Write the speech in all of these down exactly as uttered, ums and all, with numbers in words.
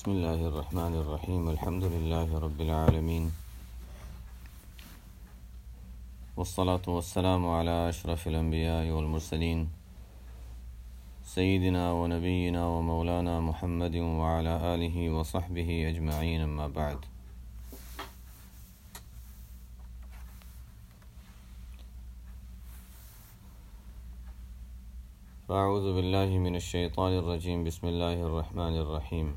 بسم اللہ الرحمن الرحیم الحمد للہ رب العالمین والصلاة والسلام علی اشرف الانبیاء والمرسلین سیدنا و نبینا و مولانا محمد وعلی آلہ وصحبہ اجمعین، اما بعد۔ فاعوذ باللہ من الشیطان الرجیم، بسم اللہ الرحمن الرحیم۔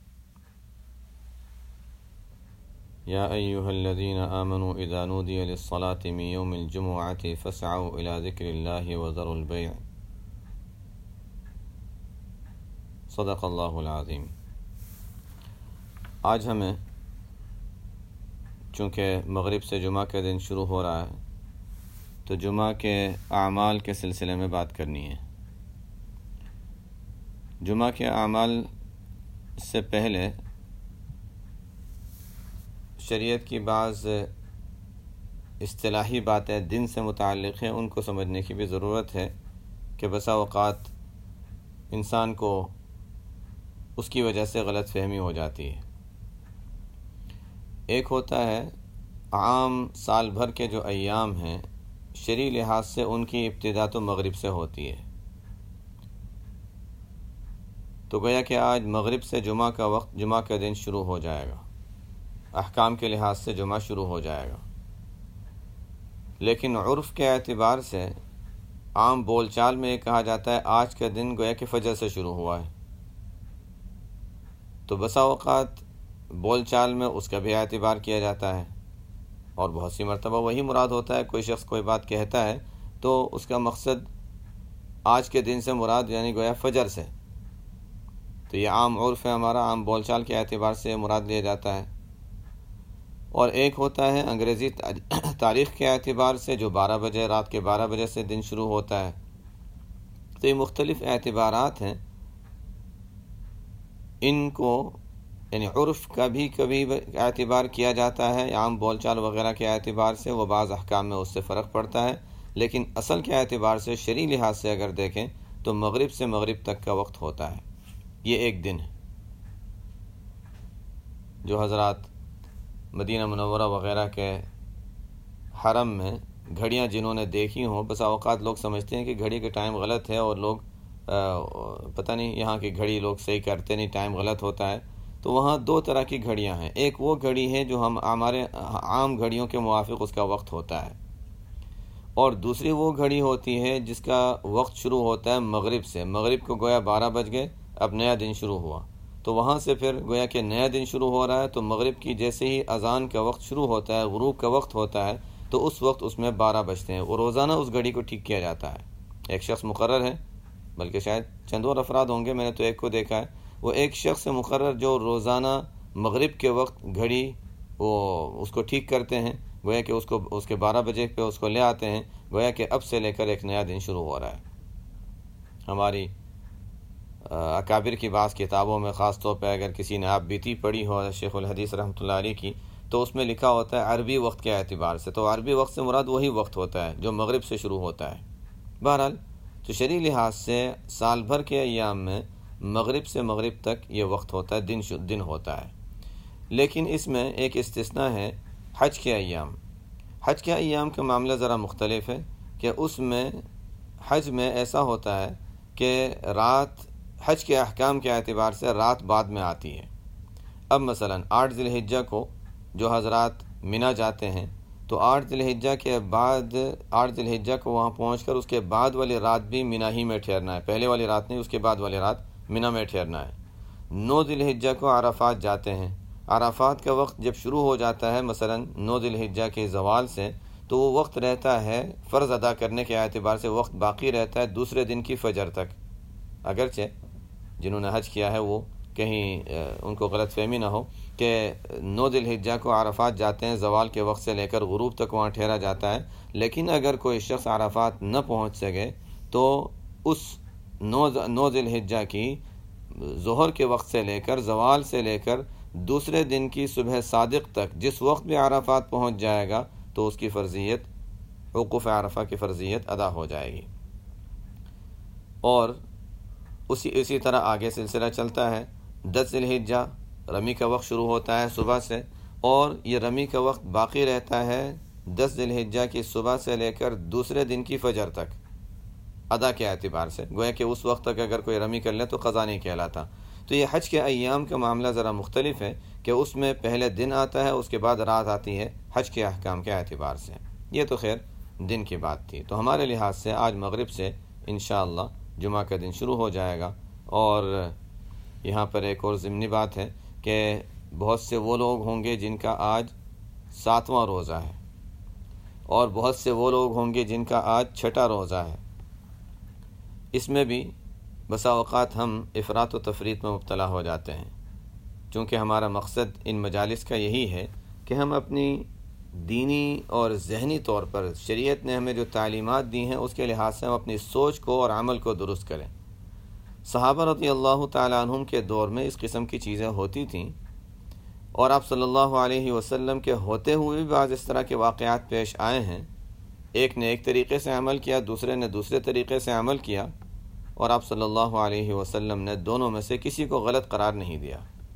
یا ایہا الذین آمنوا اذا نودی للصلاة من یوم الجمعة فاسعوا الى ذکر اللہ وذروا البیع، صدق اللہ العظیم۔ آج ہمیں چونکہ مغرب سے جمعہ کے دن شروع ہو رہا ہے تو جمعہ کے اعمال کے سلسلے میں بات کرنی ہے۔ جمعہ کے اعمال سے پہلے شریعت کی بعض اصطلاحی باتیں دن سے متعلق ہیں، ان کو سمجھنے کی بھی ضرورت ہے کہ بسا اوقات انسان کو اس کی وجہ سے غلط فہمی ہو جاتی ہے۔ ایک ہوتا ہے عام سال بھر کے جو ایام ہیں، شرعی لحاظ سے ان کی ابتدا تو مغرب سے ہوتی ہے، تو گویا کہ آج مغرب سے جمعہ کا وقت، جمعہ کا دن شروع ہو جائے گا، احکام کے لحاظ سے جمعہ شروع ہو جائے گا، لیکن عرف کے اعتبار سے عام بول چال میں یہ کہا جاتا ہے آج کا دن گویا کہ فجر سے شروع ہوا ہے، تو بسا اوقات بول چال میں اس کا بھی اعتبار کیا جاتا ہے، اور بہت سی مرتبہ وہی مراد ہوتا ہے۔ کوئی شخص کوئی بات کہتا ہے تو اس کا مقصد آج کے دن سے مراد یعنی گویا فجر سے، تو یہ عام عرف ہے ہمارا، عام بول چال کے اعتبار سے مراد لیا جاتا ہے۔ اور ایک ہوتا ہے انگریزی تاریخ کے اعتبار سے، جو بارہ بجے رات کے بارہ بجے سے دن شروع ہوتا ہے، تو یہ مختلف اعتبارات ہیں، ان کو یعنی عرف کا بھی کبھی اعتبار کیا جاتا ہے، عام بول چال وغیرہ کے اعتبار سے وہ بعض احکام میں اس سے فرق پڑتا ہے، لیکن اصل کے اعتبار سے شرعی لحاظ سے اگر دیکھیں تو مغرب سے مغرب تک کا وقت ہوتا ہے، یہ ایک دن ہے۔ جو حضرات مدینہ منورہ وغیرہ کے حرم میں گھڑیاں جنہوں نے دیکھی ہوں، بسا اوقات لوگ سمجھتے ہیں کہ گھڑی کا ٹائم غلط ہے، اور لوگ پتہ نہیں یہاں کی گھڑی لوگ صحیح کرتے نہیں، ٹائم غلط ہوتا ہے، تو وہاں دو طرح کی گھڑیاں ہیں۔ ایک وہ گھڑی ہے جو ہم ہمارے عام گھڑیوں کے موافق اس کا وقت ہوتا ہے، اور دوسری وہ گھڑی ہوتی ہے جس کا وقت شروع ہوتا ہے مغرب سے۔ مغرب کو گویا بارہ بج گئے، اب نیا دن شروع ہوا، تو وہاں سے پھر گویا کہ نیا دن شروع ہو رہا ہے، تو مغرب کی جیسے ہی اذان کا وقت شروع ہوتا ہے، غروب کا وقت ہوتا ہے، تو اس وقت اس میں بارہ بجتے ہیں، اور روزانہ اس گھڑی کو ٹھیک کیا جاتا ہے۔ ایک شخص مقرر ہے، بلکہ شاید چند اور افراد ہوں گے، میں نے تو ایک کو دیکھا ہے، وہ ایک شخص مقرر جو روزانہ مغرب کے وقت گھڑی وہ اس کو ٹھیک کرتے ہیں، گویا کہ اس کو اس کے بارہ بجے پہ اس کو لے آتے ہیں، گویا کہ اب سے لے کر ایک نیا دن شروع ہو رہا ہے۔ ہماری اکابر کی بعض کتابوں میں خاص طور پہ اگر کسی نے آپ بیتی پڑھی ہو شیخ الحدیث رحمۃ اللہ علیہ کی، تو اس میں لکھا ہوتا ہے عربی وقت کے اعتبار سے، تو عربی وقت سے مراد وہی وقت ہوتا ہے جو مغرب سے شروع ہوتا ہے۔ بہرحال تو شرعی لحاظ سے سال بھر کے ایام میں مغرب سے مغرب تک یہ وقت ہوتا ہے، دن دن ہوتا ہے، لیکن اس میں ایک استثناء ہے، حج کے ایام۔ حج کے ایام کا معاملہ ذرا مختلف ہے کہ اس میں حج میں ایسا ہوتا ہے کہ رات حج کے احکام کے اعتبار سے رات بعد میں آتی ہے۔ اب مثلا آٹھ ذی الحجہ کو جو حضرات مینا جاتے ہیں، تو آٹھ ذی الحجہ کے بعد آٹھ ذی الحجہ کو وہاں پہنچ کر اس کے بعد والی رات بھی مینا ہی میں ٹھہرنا ہے، پہلے والی رات نہیں، اس کے بعد والی رات مینا میں ٹھہرنا ہے۔ نو ذی الحجہ کو عرفات جاتے ہیں، عرفات کا وقت جب شروع ہو جاتا ہے مثلا نو ذی الحجہ کے زوال سے، تو وہ وقت رہتا ہے فرض ادا کرنے کے اعتبار سے، وقت باقی رہتا ہے دوسرے دن کی فجر تک۔ اگرچہ جنہوں نے حج کیا ہے وہ کہیں ان کو غلط فہمی نہ ہو کہ نو ذی الحجہ کو عرفات جاتے ہیں، زوال کے وقت سے لے کر غروب تک وہاں ٹھہرا جاتا ہے، لیکن اگر کوئی شخص عرفات نہ پہنچ سکے تو اس نو ذی الحجہ کی ظہر کے وقت سے لے کر زوال سے لے کر دوسرے دن کی صبح صادق تک جس وقت بھی عرفات پہنچ جائے گا تو اس کی فرضیت، وقوف عرفہ کی فرضیت ادا ہو جائے گی۔ اور اسی اسی طرح آگے سلسلہ چلتا ہے۔ دس ذی الحجہ رمی کا وقت شروع ہوتا ہے صبح سے، اور یہ رمی کا وقت باقی رہتا ہے دس ذی الحجہ کی صبح سے لے کر دوسرے دن کی فجر تک ادا کے اعتبار سے۔ گویا کہ اس وقت تک اگر کوئی رمی کر لے تو قضا نہیں کہلاتا۔ تو یہ حج کے ایام کا معاملہ ذرا مختلف ہے کہ اس میں پہلے دن آتا ہے، اس کے بعد رات آتی ہے حج کے احکام کے اعتبار سے۔ یہ تو خیر دن کی بات تھی۔ تو ہمارے لحاظ سے آج مغرب سے انشاءاللہ جمعہ کا دن شروع ہو جائے گا۔ اور یہاں پر ایک اور ضمنی بات ہے کہ بہت سے وہ لوگ ہوں گے جن کا آج ساتواں روزہ ہے، اور بہت سے وہ لوگ ہوں گے جن کا آج چھٹا روزہ ہے۔ اس میں بھی بسا اوقات ہم افراط و تفریط میں مبتلا ہو جاتے ہیں، چونکہ ہمارا مقصد ان مجالس کا یہی ہے کہ ہم اپنی دینی اور ذہنی طور پر شریعت نے ہمیں جو تعلیمات دی ہیں اس کے لحاظ سے ہم اپنی سوچ کو اور عمل کو درست کریں۔ صحابہ رضی اللہ تعالیٰ عنہم کے دور میں اس قسم کی چیزیں ہوتی تھیں، اور آپ صلی اللہ علیہ وسلم کے ہوتے ہوئے بھی بعض اس طرح کے واقعات پیش آئے ہیں۔ ایک نے ایک طریقے سے عمل کیا، دوسرے نے دوسرے طریقے سے عمل کیا، اور آپ صلی اللہ علیہ وسلم نے دونوں میں سے کسی کو غلط قرار نہیں دیا۔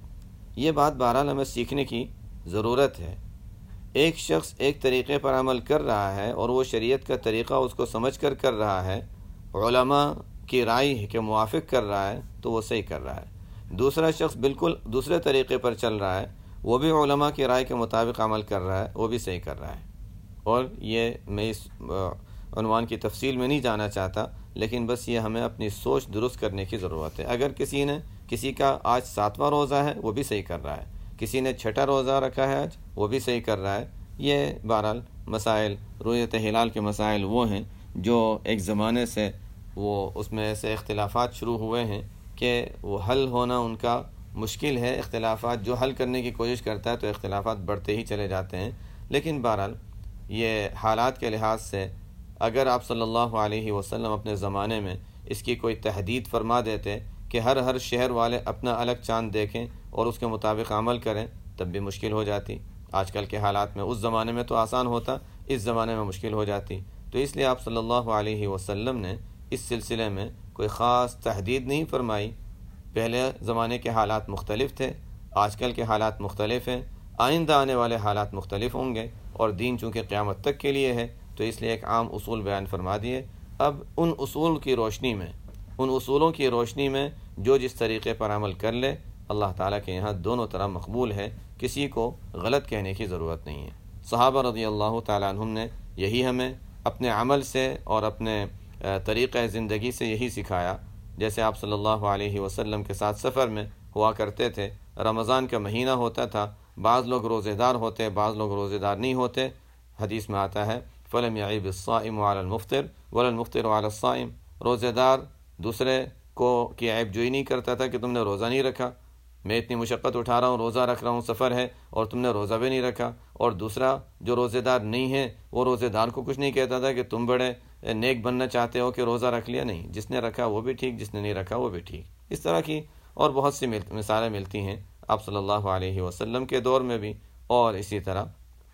یہ بات بہرحال ہمیں سیکھنے کی ضرورت ہے۔ ایک شخص ایک طریقے پر عمل کر رہا ہے اور وہ شریعت کا طریقہ اس کو سمجھ کر کر رہا ہے، علماء کی رائے کے موافق کر رہا ہے، تو وہ صحیح کر رہا ہے۔ دوسرا شخص بالکل دوسرے طریقے پر چل رہا ہے، وہ بھی علماء کی رائے کے مطابق عمل کر رہا ہے، وہ بھی صحیح کر رہا ہے۔ اور یہ میں اس عنوان کی تفصیل میں نہیں جانا چاہتا، لیکن بس یہ ہمیں اپنی سوچ درست کرنے کی ضرورت ہے۔ اگر کسی نے کسی کا آج ساتواں روزہ ہے وہ بھی صحیح کر رہا ہے، کسی نے چھٹا روزہ رکھا ہے آج وہ بھی صحیح کر رہا ہے۔ یہ بہرحال مسائل رؤیت ہلال کے مسائل وہ ہیں جو ایک زمانے سے وہ اس میں ایسے اختلافات شروع ہوئے ہیں کہ وہ حل ہونا ان کا مشکل ہے۔ اختلافات جو حل کرنے کی کوشش کرتا ہے تو اختلافات بڑھتے ہی چلے جاتے ہیں۔ لیکن بہرحال یہ حالات کے لحاظ سے اگر آپ صلی اللہ علیہ وسلم اپنے زمانے میں اس کی کوئی تحدید فرما دیتے کہ ہر ہر شہر والے اپنا الگ چاند دیکھیں اور اس کے مطابق عمل کریں، تب بھی مشکل ہو جاتی۔ آج کل کے حالات میں اس زمانے میں تو آسان ہوتا، اس زمانے میں مشکل ہو جاتی۔ تو اس لیے آپ صلی اللہ علیہ وسلم نے اس سلسلے میں کوئی خاص تحدید نہیں فرمائی۔ پہلے زمانے کے حالات مختلف تھے، آج کل کے حالات مختلف ہیں، آئندہ آنے والے حالات مختلف ہوں گے، اور دین چونکہ قیامت تک کے لیے ہے تو اس لیے ایک عام اصول بیان فرما دیے۔ اب ان اصول کی روشنی میں ان اصولوں کی روشنی میں جو جس طریقے پر عمل کر لے، اللہ تعالیٰ کے یہاں دونوں طرح مقبول ہے، کسی کو غلط کہنے کی ضرورت نہیں ہے۔ صحابہ رضی اللہ تعالیٰ عنہم نے یہی ہمیں اپنے عمل سے اور اپنے طریقہ زندگی سے یہی سکھایا۔ جیسے آپ صلی اللہ علیہ وسلم کے ساتھ سفر میں ہوا کرتے تھے، رمضان کا مہینہ ہوتا تھا، بعض لوگ روزے دار ہوتے، بعض لوگ روزے دار نہیں ہوتے۔ حدیث میں آتا ہے فَلَمْ يَعِبِ الصَّائِمُ عَلَى الْمُفْطِرِ وَلَا الْمُفْطِرُ عَلَى الصَّائِمِ۔ روزے دار دوسرے کو کی عیب جوئی نہیں کرتا تھا کہ تم نے روزہ نہیں رکھا، میں اتنی مشقت اٹھا رہا ہوں، روزہ رکھ رہا ہوں، سفر ہے اور تم نے روزہ بھی نہیں رکھا۔ اور دوسرا جو روزے دار نہیں ہے وہ روزے دار کو کچھ نہیں کہتا تھا کہ تم بڑے نیک بننا چاہتے ہو کہ روزہ رکھ لیا۔ نہیں، جس نے رکھا وہ بھی ٹھیک، جس نے نہیں رکھا وہ بھی ٹھیک۔ اس طرح کی اور بہت سی مثالیں ملتی ہیں آپ صلی اللہ علیہ وسلم کے دور میں بھی، اور اسی طرح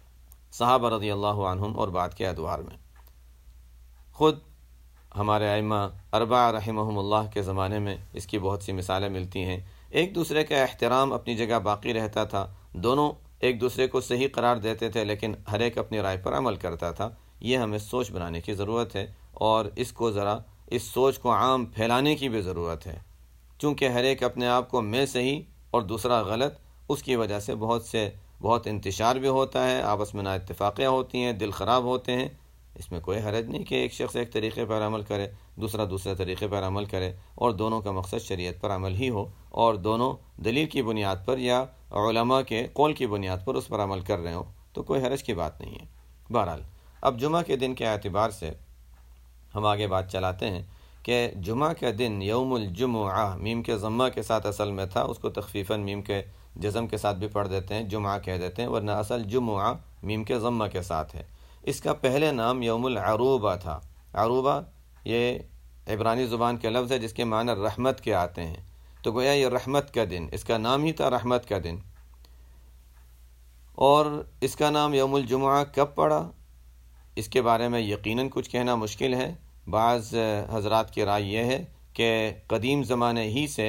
صحابہ رضی اللہ عنہم اور بعد کے ادوار میں۔ خود ہمارے ائمہ اربعہ رحمہم اللہ کے زمانے میں اس کی بہت سی مثالیں ملتی ہیں۔ ایک دوسرے کا احترام اپنی جگہ باقی رہتا تھا، دونوں ایک دوسرے کو صحیح قرار دیتے تھے، لیکن ہر ایک اپنی رائے پر عمل کرتا تھا۔ یہ ہمیں سوچ بنانے کی ضرورت ہے، اور اس کو ذرا اس سوچ کو عام پھیلانے کی بھی ضرورت ہے، چونکہ ہر ایک اپنے آپ کو میں صحیح اور دوسرا غلط، اس کی وجہ سے بہت سے بہت انتشار بھی ہوتا ہے، آپس میں نا اتفاقیاں ہوتی ہیں، دل خراب ہوتے ہیں۔ اس میں کوئی حرج نہیں کہ ایک شخص ایک طریقے پر عمل کرے، دوسرا دوسرے طریقے پر عمل کرے، اور دونوں کا مقصد شریعت پر عمل ہی ہو، اور دونوں دلیل کی بنیاد پر یا علماء کے قول کی بنیاد پر اس پر عمل کر رہے ہوں تو کوئی حرج کی بات نہیں ہے۔ بہرحال اب جمعہ کے دن کے اعتبار سے ہم آگے بات چلاتے ہیں کہ جمعہ کا دن یوم الجمعہ میم کے ضمہ کے ساتھ اصل میں تھا، اس کو تخفیفاً میم کے جزم کے ساتھ بھی پڑھ دیتے ہیں، جمعہ کہہ دیتے ہیں، ورنہ اصل جمعہ میم کے ضمہ کے ساتھ ہے۔ اس کا پہلے نام یوم العروبہ تھا۔ عروبہ یہ عبرانی زبان کے لفظ ہے جس کے معنی رحمت کے آتے ہیں، تو گویا یہ رحمت کا دن، اس کا نام ہی تھا رحمت کا دن۔ اور اس کا نام یوم الجمعہ کب پڑا، اس کے بارے میں یقیناً کچھ کہنا مشکل ہے۔ بعض حضرات کی رائے یہ ہے کہ قدیم زمانے ہی سے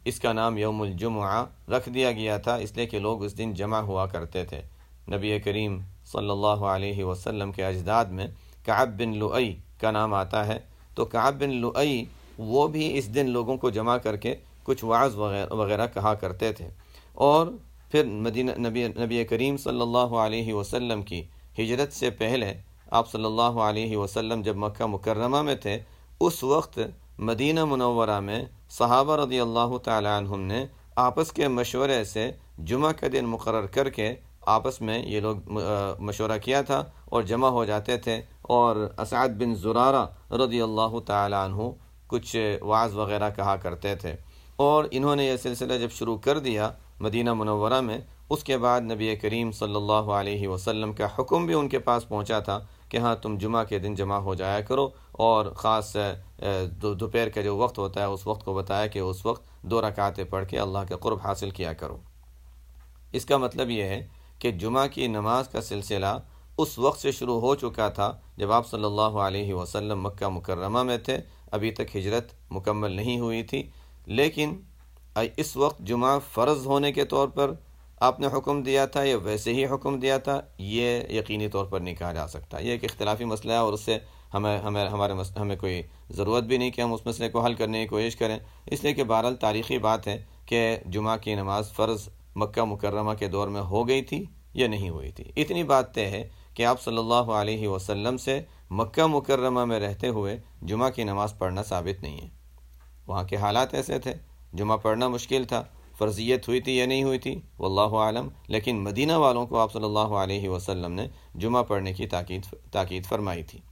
اس کا نام یوم الجمعہ رکھ دیا گیا تھا، اس لیے کہ لوگ اس دن جمع ہوا کرتے تھے۔ نبی کریم صلی اللہ علیہ وسلم کے اجداد میں کعب بن لؤی کا نام آتا ہے، تو کعب بن لؤی وہ بھی اس دن لوگوں کو جمع کر کے کچھ وعظ وغیرہ وغیرہ کہا کرتے تھے۔ اور پھر مدینہ نبی نبی کریم صلی اللہ علیہ وسلم کی ہجرت سے پہلے آپ صلی اللہ علیہ وسلم جب مکہ مکرمہ میں تھے، اس وقت مدینہ منورہ میں صحابہ رضی اللہ تعالی عنہم نے آپس کے مشورے سے جمعہ کا دن مقرر کر کے آپس میں یہ لوگ مشورہ کیا تھا اور جمع ہو جاتے تھے، اور اسعد بن زرارہ رضی اللہ تعالی عنہ کچھ وعظ وغیرہ کہا کرتے تھے۔ اور انہوں نے یہ سلسلہ جب شروع کر دیا مدینہ منورہ میں، اس کے بعد نبی کریم صلی اللہ علیہ وسلم کا حکم بھی ان کے پاس پہنچا تھا کہ ہاں تم جمعہ کے دن جمع ہو جایا کرو، اور خاص دوپہر کا جو وقت ہوتا ہے اس وقت کو بتایا کہ اس وقت دو رکعتیں پڑھ کے اللہ کے قرب حاصل کیا کرو۔ اس کا مطلب یہ ہے کہ جمعہ کی نماز کا سلسلہ اس وقت سے شروع ہو چکا تھا جب آپ صلی اللہ علیہ وسلم مکہ مکرمہ میں تھے، ابھی تک ہجرت مکمل نہیں ہوئی تھی، لیکن اس وقت جمعہ فرض ہونے کے طور پر آپ نے حکم دیا تھا یا ویسے ہی حکم دیا تھا، یہ یقینی طور پر نہیں کہا جا سکتا۔ یہ ایک اختلافی مسئلہ ہے، اور اس سے ہمیں ہمیں ہمارے ہمیں کوئی ضرورت بھی نہیں کہ ہم اس مسئلے کو حل کرنے کی کوشش کریں، اس لیے کہ بہرحال تاریخی بات ہے کہ جمعہ کی نماز فرض مکہ مکرمہ کے دور میں ہو گئی تھی یا نہیں ہوئی تھی۔ اتنی بات طے ہے کہ آپ صلی اللہ علیہ وسلم سے مکہ مکرمہ میں رہتے ہوئے جمعہ کی نماز پڑھنا ثابت نہیں ہے۔ وہاں کے حالات ایسے تھے، جمعہ پڑھنا مشکل تھا، فرضیت ہوئی تھی یا نہیں ہوئی تھی واللہ عالم، لیکن مدینہ والوں کو آپ صلی اللہ علیہ وسلم نے جمعہ پڑھنے کی تاکید تاکید فرمائی تھی۔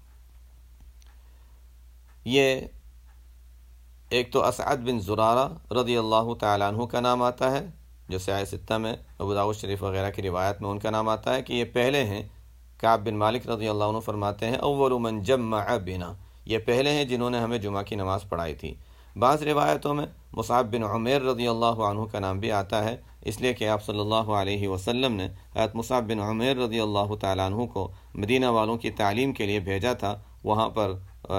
یہ ایک تو اسعد بن زرارہ رضی اللہ تعالیٰ عنہ کا نام آتا ہے، جو سیاہ ستہ میں ابو داؤد شریف وغیرہ کی روایت میں ان کا نام آتا ہے کہ یہ پہلے ہیں۔ کعب بن مالک رضی اللہ عنہ فرماتے ہیں اول من جمع بنا، یہ پہلے ہیں جنہوں نے ہمیں جمعہ کی نماز پڑھائی تھی۔ بعض روایتوں میں مصعب بن عمیر رضی اللہ عنہ کا نام بھی آتا ہے، اس لیے کہ آپ صلی اللہ علیہ وسلم نے حضرت مصعب بن عمیر رضی اللہ تعالیٰ عنہ کو مدینہ والوں کی تعلیم کے لیے بھیجا تھا۔ وہاں پر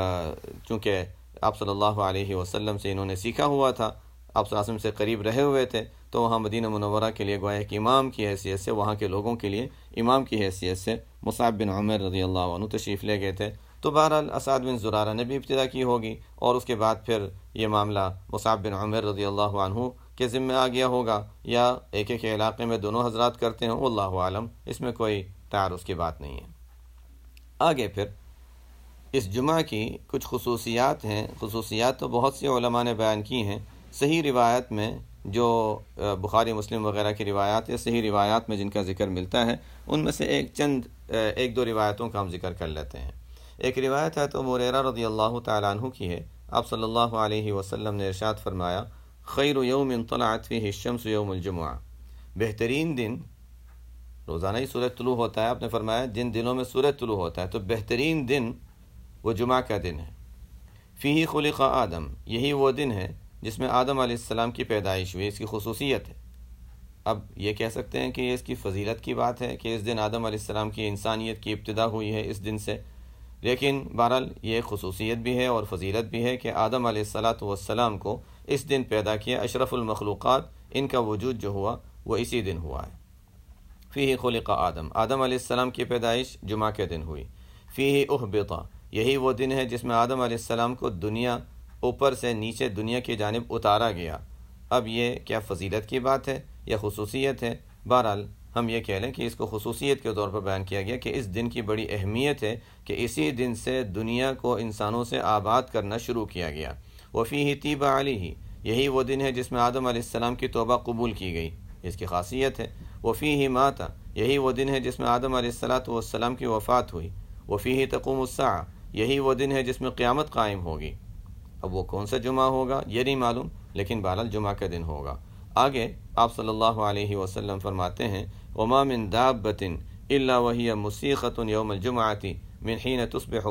چونکہ آپ صلی اللہ علیہ وسلم سے انہوں نے سیکھا ہوا تھا، آپ صلی اللہ علیہ وسلم سے قریب رہے ہوئے تھے، تو وہاں مدینہ منورہ کے لیے گویا کہ امام کی حیثیت سے، وہاں کے لوگوں کے لیے امام کی حیثیت سے مصعب بن عمیر رضی اللہ عنہ تشریف لے گئے تھے۔ تو بہرحال اسعد بن زرارہ نے بھی ابتدا کی ہوگی، اور اس کے بعد پھر یہ معاملہ مصعب بن عمیر رضی اللہ عنہ کے ذمہ آ گیا ہوگا، یا ایک ایک علاقے میں دونوں حضرات کرتے ہیں، واللہ عالم، اس میں کوئی تعارض کی بات نہیں ہے۔ آگے پھر اس جمعہ کی کچھ خصوصیات ہیں، خصوصیات تو بہت سی علماء نے بیان کی ہیں۔ صحیح روایت میں جو بخاری مسلم وغیرہ کی روایات یا صحیح روایات میں جن کا ذکر ملتا ہے، ان میں سے ایک چند ایک دو روایتوں کا ہم ذکر کر لیتے ہیں۔ ایک روایت ہے تو ابو ہریرہ رضی اللہ تعالیٰ عنہ کی ہے، آپ صلی اللہ علیہ وسلم نے ارشاد فرمایا خیر یوم طلعت فیہ الشمس یوم الجمعہ، بہترین دن، روزانہ ہی سورج طلوع ہوتا ہے، آپ نے فرمایا جن دنوں میں سورج طلوع ہوتا ہے تو بہترین دن وہ جمعہ کا دن ہے۔ فیہ خلق آدم، یہی وہ دن ہے جس میں آدم علیہ السلام کی پیدائش ہوئی، اس کی خصوصیت ہے۔ اب یہ کہہ سکتے ہیں کہ یہ اس کی فضیلت کی بات ہے کہ اس دن آدم علیہ السلام کی انسانیت کی ابتدا ہوئی ہے اس دن سے، لیکن بہرحال یہ خصوصیت بھی ہے اور فضیلت بھی ہے کہ آدم علیہ الصلاۃ والسلام کو اس دن پیدا کیا، اشرف المخلوقات، ان کا وجود جو ہوا وہ اسی دن ہوا ہے۔ فیہ خلق آدم، آدم علیہ السلام کی پیدائش جمعہ کے دن ہوئی۔ فیہ اہبط، یہی وہ دن ہے جس میں آدم علیہ السلام کو دنیا اوپر سے نیچے دنیا کی جانب اتارا گیا۔ اب یہ کیا فضیلت کی بات ہے یا خصوصیت ہے؟ بہرحال ہم یہ کہہ لیں کہ اس کو خصوصیت کے طور پر بیان کیا گیا کہ اس دن کی بڑی اہمیت ہے کہ اسی دن سے دنیا کو انسانوں سے آباد کرنا شروع کیا گیا۔ وفیہ تیب علیہ، یہی وہ دن ہے جس میں آدم علیہ السلام کی توبہ قبول کی گئی، اس کی خاصیت ہے۔ وفیہ مات، یہی وہ دن ہے جس میں آدم علیہ الصلاۃ والسلام کی وفات ہوئی۔ وفیہ تقوم الساعہ، یہی وہ دن ہے جس میں قیامت قائم ہوگی۔ اب وہ کون سا جمعہ ہوگا یہ نہیں معلوم، لیکن بہرحال جمعہ کا دن ہوگا۔ آگے آپ صلی اللہ علیہ وسلم فرماتے ہیں وما من دابۃ الا وهي مسیخۃ یوم الجمعۃ من حین تصبح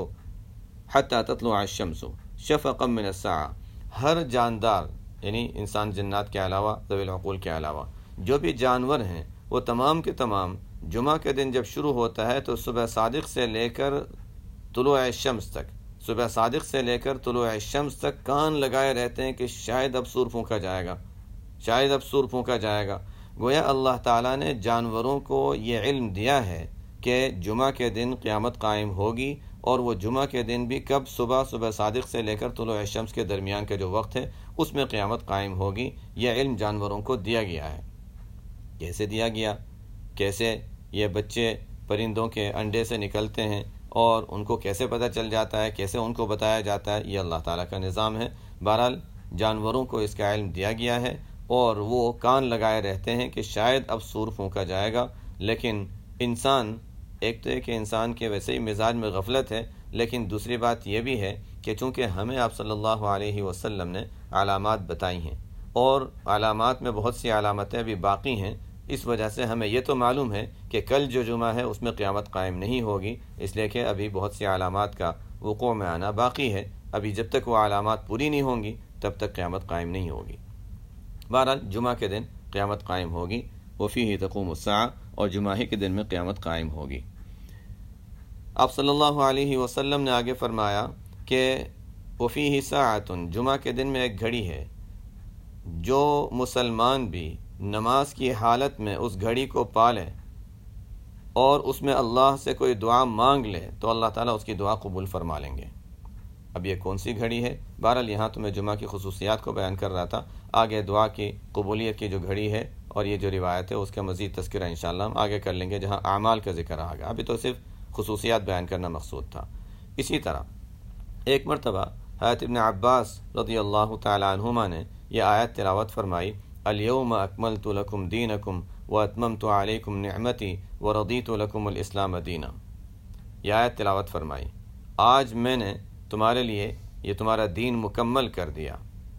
حتی تطلع الشمس شفقا من الساعة، ہر جاندار یعنی انسان جنات کے علاوہ، ذوی العقول کے علاوہ جو بھی جانور ہیں، وہ تمام کے تمام جمعہ کے دن جب شروع ہوتا ہے تو صبح صادق سے لے کر طلوع الشمس تک، صبح صادق سے لے کر طلوع الشمس تک کان لگائے رہتے ہیں کہ شاید اب سور پھونکا جائے گا، شاید اب سور پھونکا جائے گا۔ گویا اللہ تعالیٰ نے جانوروں کو یہ علم دیا ہے کہ جمعہ کے دن قیامت قائم ہوگی، اور وہ جمعہ کے دن بھی کب؟ صبح صبح صادق سے لے کر طلوع شمس کے درمیان کا جو وقت ہے اس میں قیامت قائم ہوگی۔ یہ علم جانوروں کو دیا گیا ہے۔ کیسے دیا گیا؟ کیسے یہ بچے پرندوں کے انڈے سے نکلتے ہیں اور ان کو کیسے پتہ چل جاتا ہے، کیسے ان کو بتایا جاتا ہے، یہ اللہ تعالیٰ کا نظام ہے۔ بہرحال جانوروں کو اس کا علم دیا گیا ہے، اور وہ کان لگائے رہتے ہیں کہ شاید اب سور پھونکا جائے گا۔ لیکن انسان، ایک تو ہے کہ انسان کے ویسے ہی مزاج میں غفلت ہے، لیکن دوسری بات یہ بھی ہے کہ چونکہ ہمیں آپ صلی اللہ علیہ وسلم نے علامات بتائی ہیں، اور علامات میں بہت سی علامتیں ابھی باقی ہیں، اس وجہ سے ہمیں یہ تو معلوم ہے کہ کل جو جمعہ ہے اس میں قیامت قائم نہیں ہوگی، اس لیے کہ ابھی بہت سی علامات کا وقوع میں آنا باقی ہے۔ ابھی جب تک وہ علامات پوری نہیں ہوں گی تب تک قیامت قائم نہیں ہوگی۔ بہرحال جمعہ کے دن قیامت قائم ہوگی، وفیہ تقوم الساعہ، اور جمعہ ہی کے دن میں قیامت قائم ہوگی۔ آپ صلی اللہ علیہ وسلم نے آگے فرمایا کہ وفیہ ساعۃ، جمعہ کے دن میں ایک گھڑی ہے، جو مسلمان بھی نماز کی حالت میں اس گھڑی کو پالے اور اس میں اللہ سے کوئی دعا مانگ لے تو اللہ تعالیٰ اس کی دعا قبول فرما لیں گے۔ اب یہ کون سی گھڑی ہے؟ بہرحال یہاں تو میں جمعہ کی خصوصیات کو بیان کر رہا تھا، آگے دعا کی قبولیت کی جو گھڑی ہے اور یہ جو روایت ہے اس کا مزید تذکرہ انشاءاللہ ہم آگے کر لیں گے جہاں اعمال کا ذکر آ گیا، ابھی تو صرف خصوصیات بیان کرنا مقصود تھا۔ اسی طرح ایک مرتبہ حضرت ابن عباس رضی اللہ تعالی عنہما نے یہ آیت تلاوت فرمائی، الیوم اکملت لکم دینکم واتممت علیکم نعمتی ورضیت لکم الاسلام دینا۔ یہ آیت تلاوت فرمائی، آج میں نے تمہارے لیے یہ تمہارا دین مکمل کر دیا۔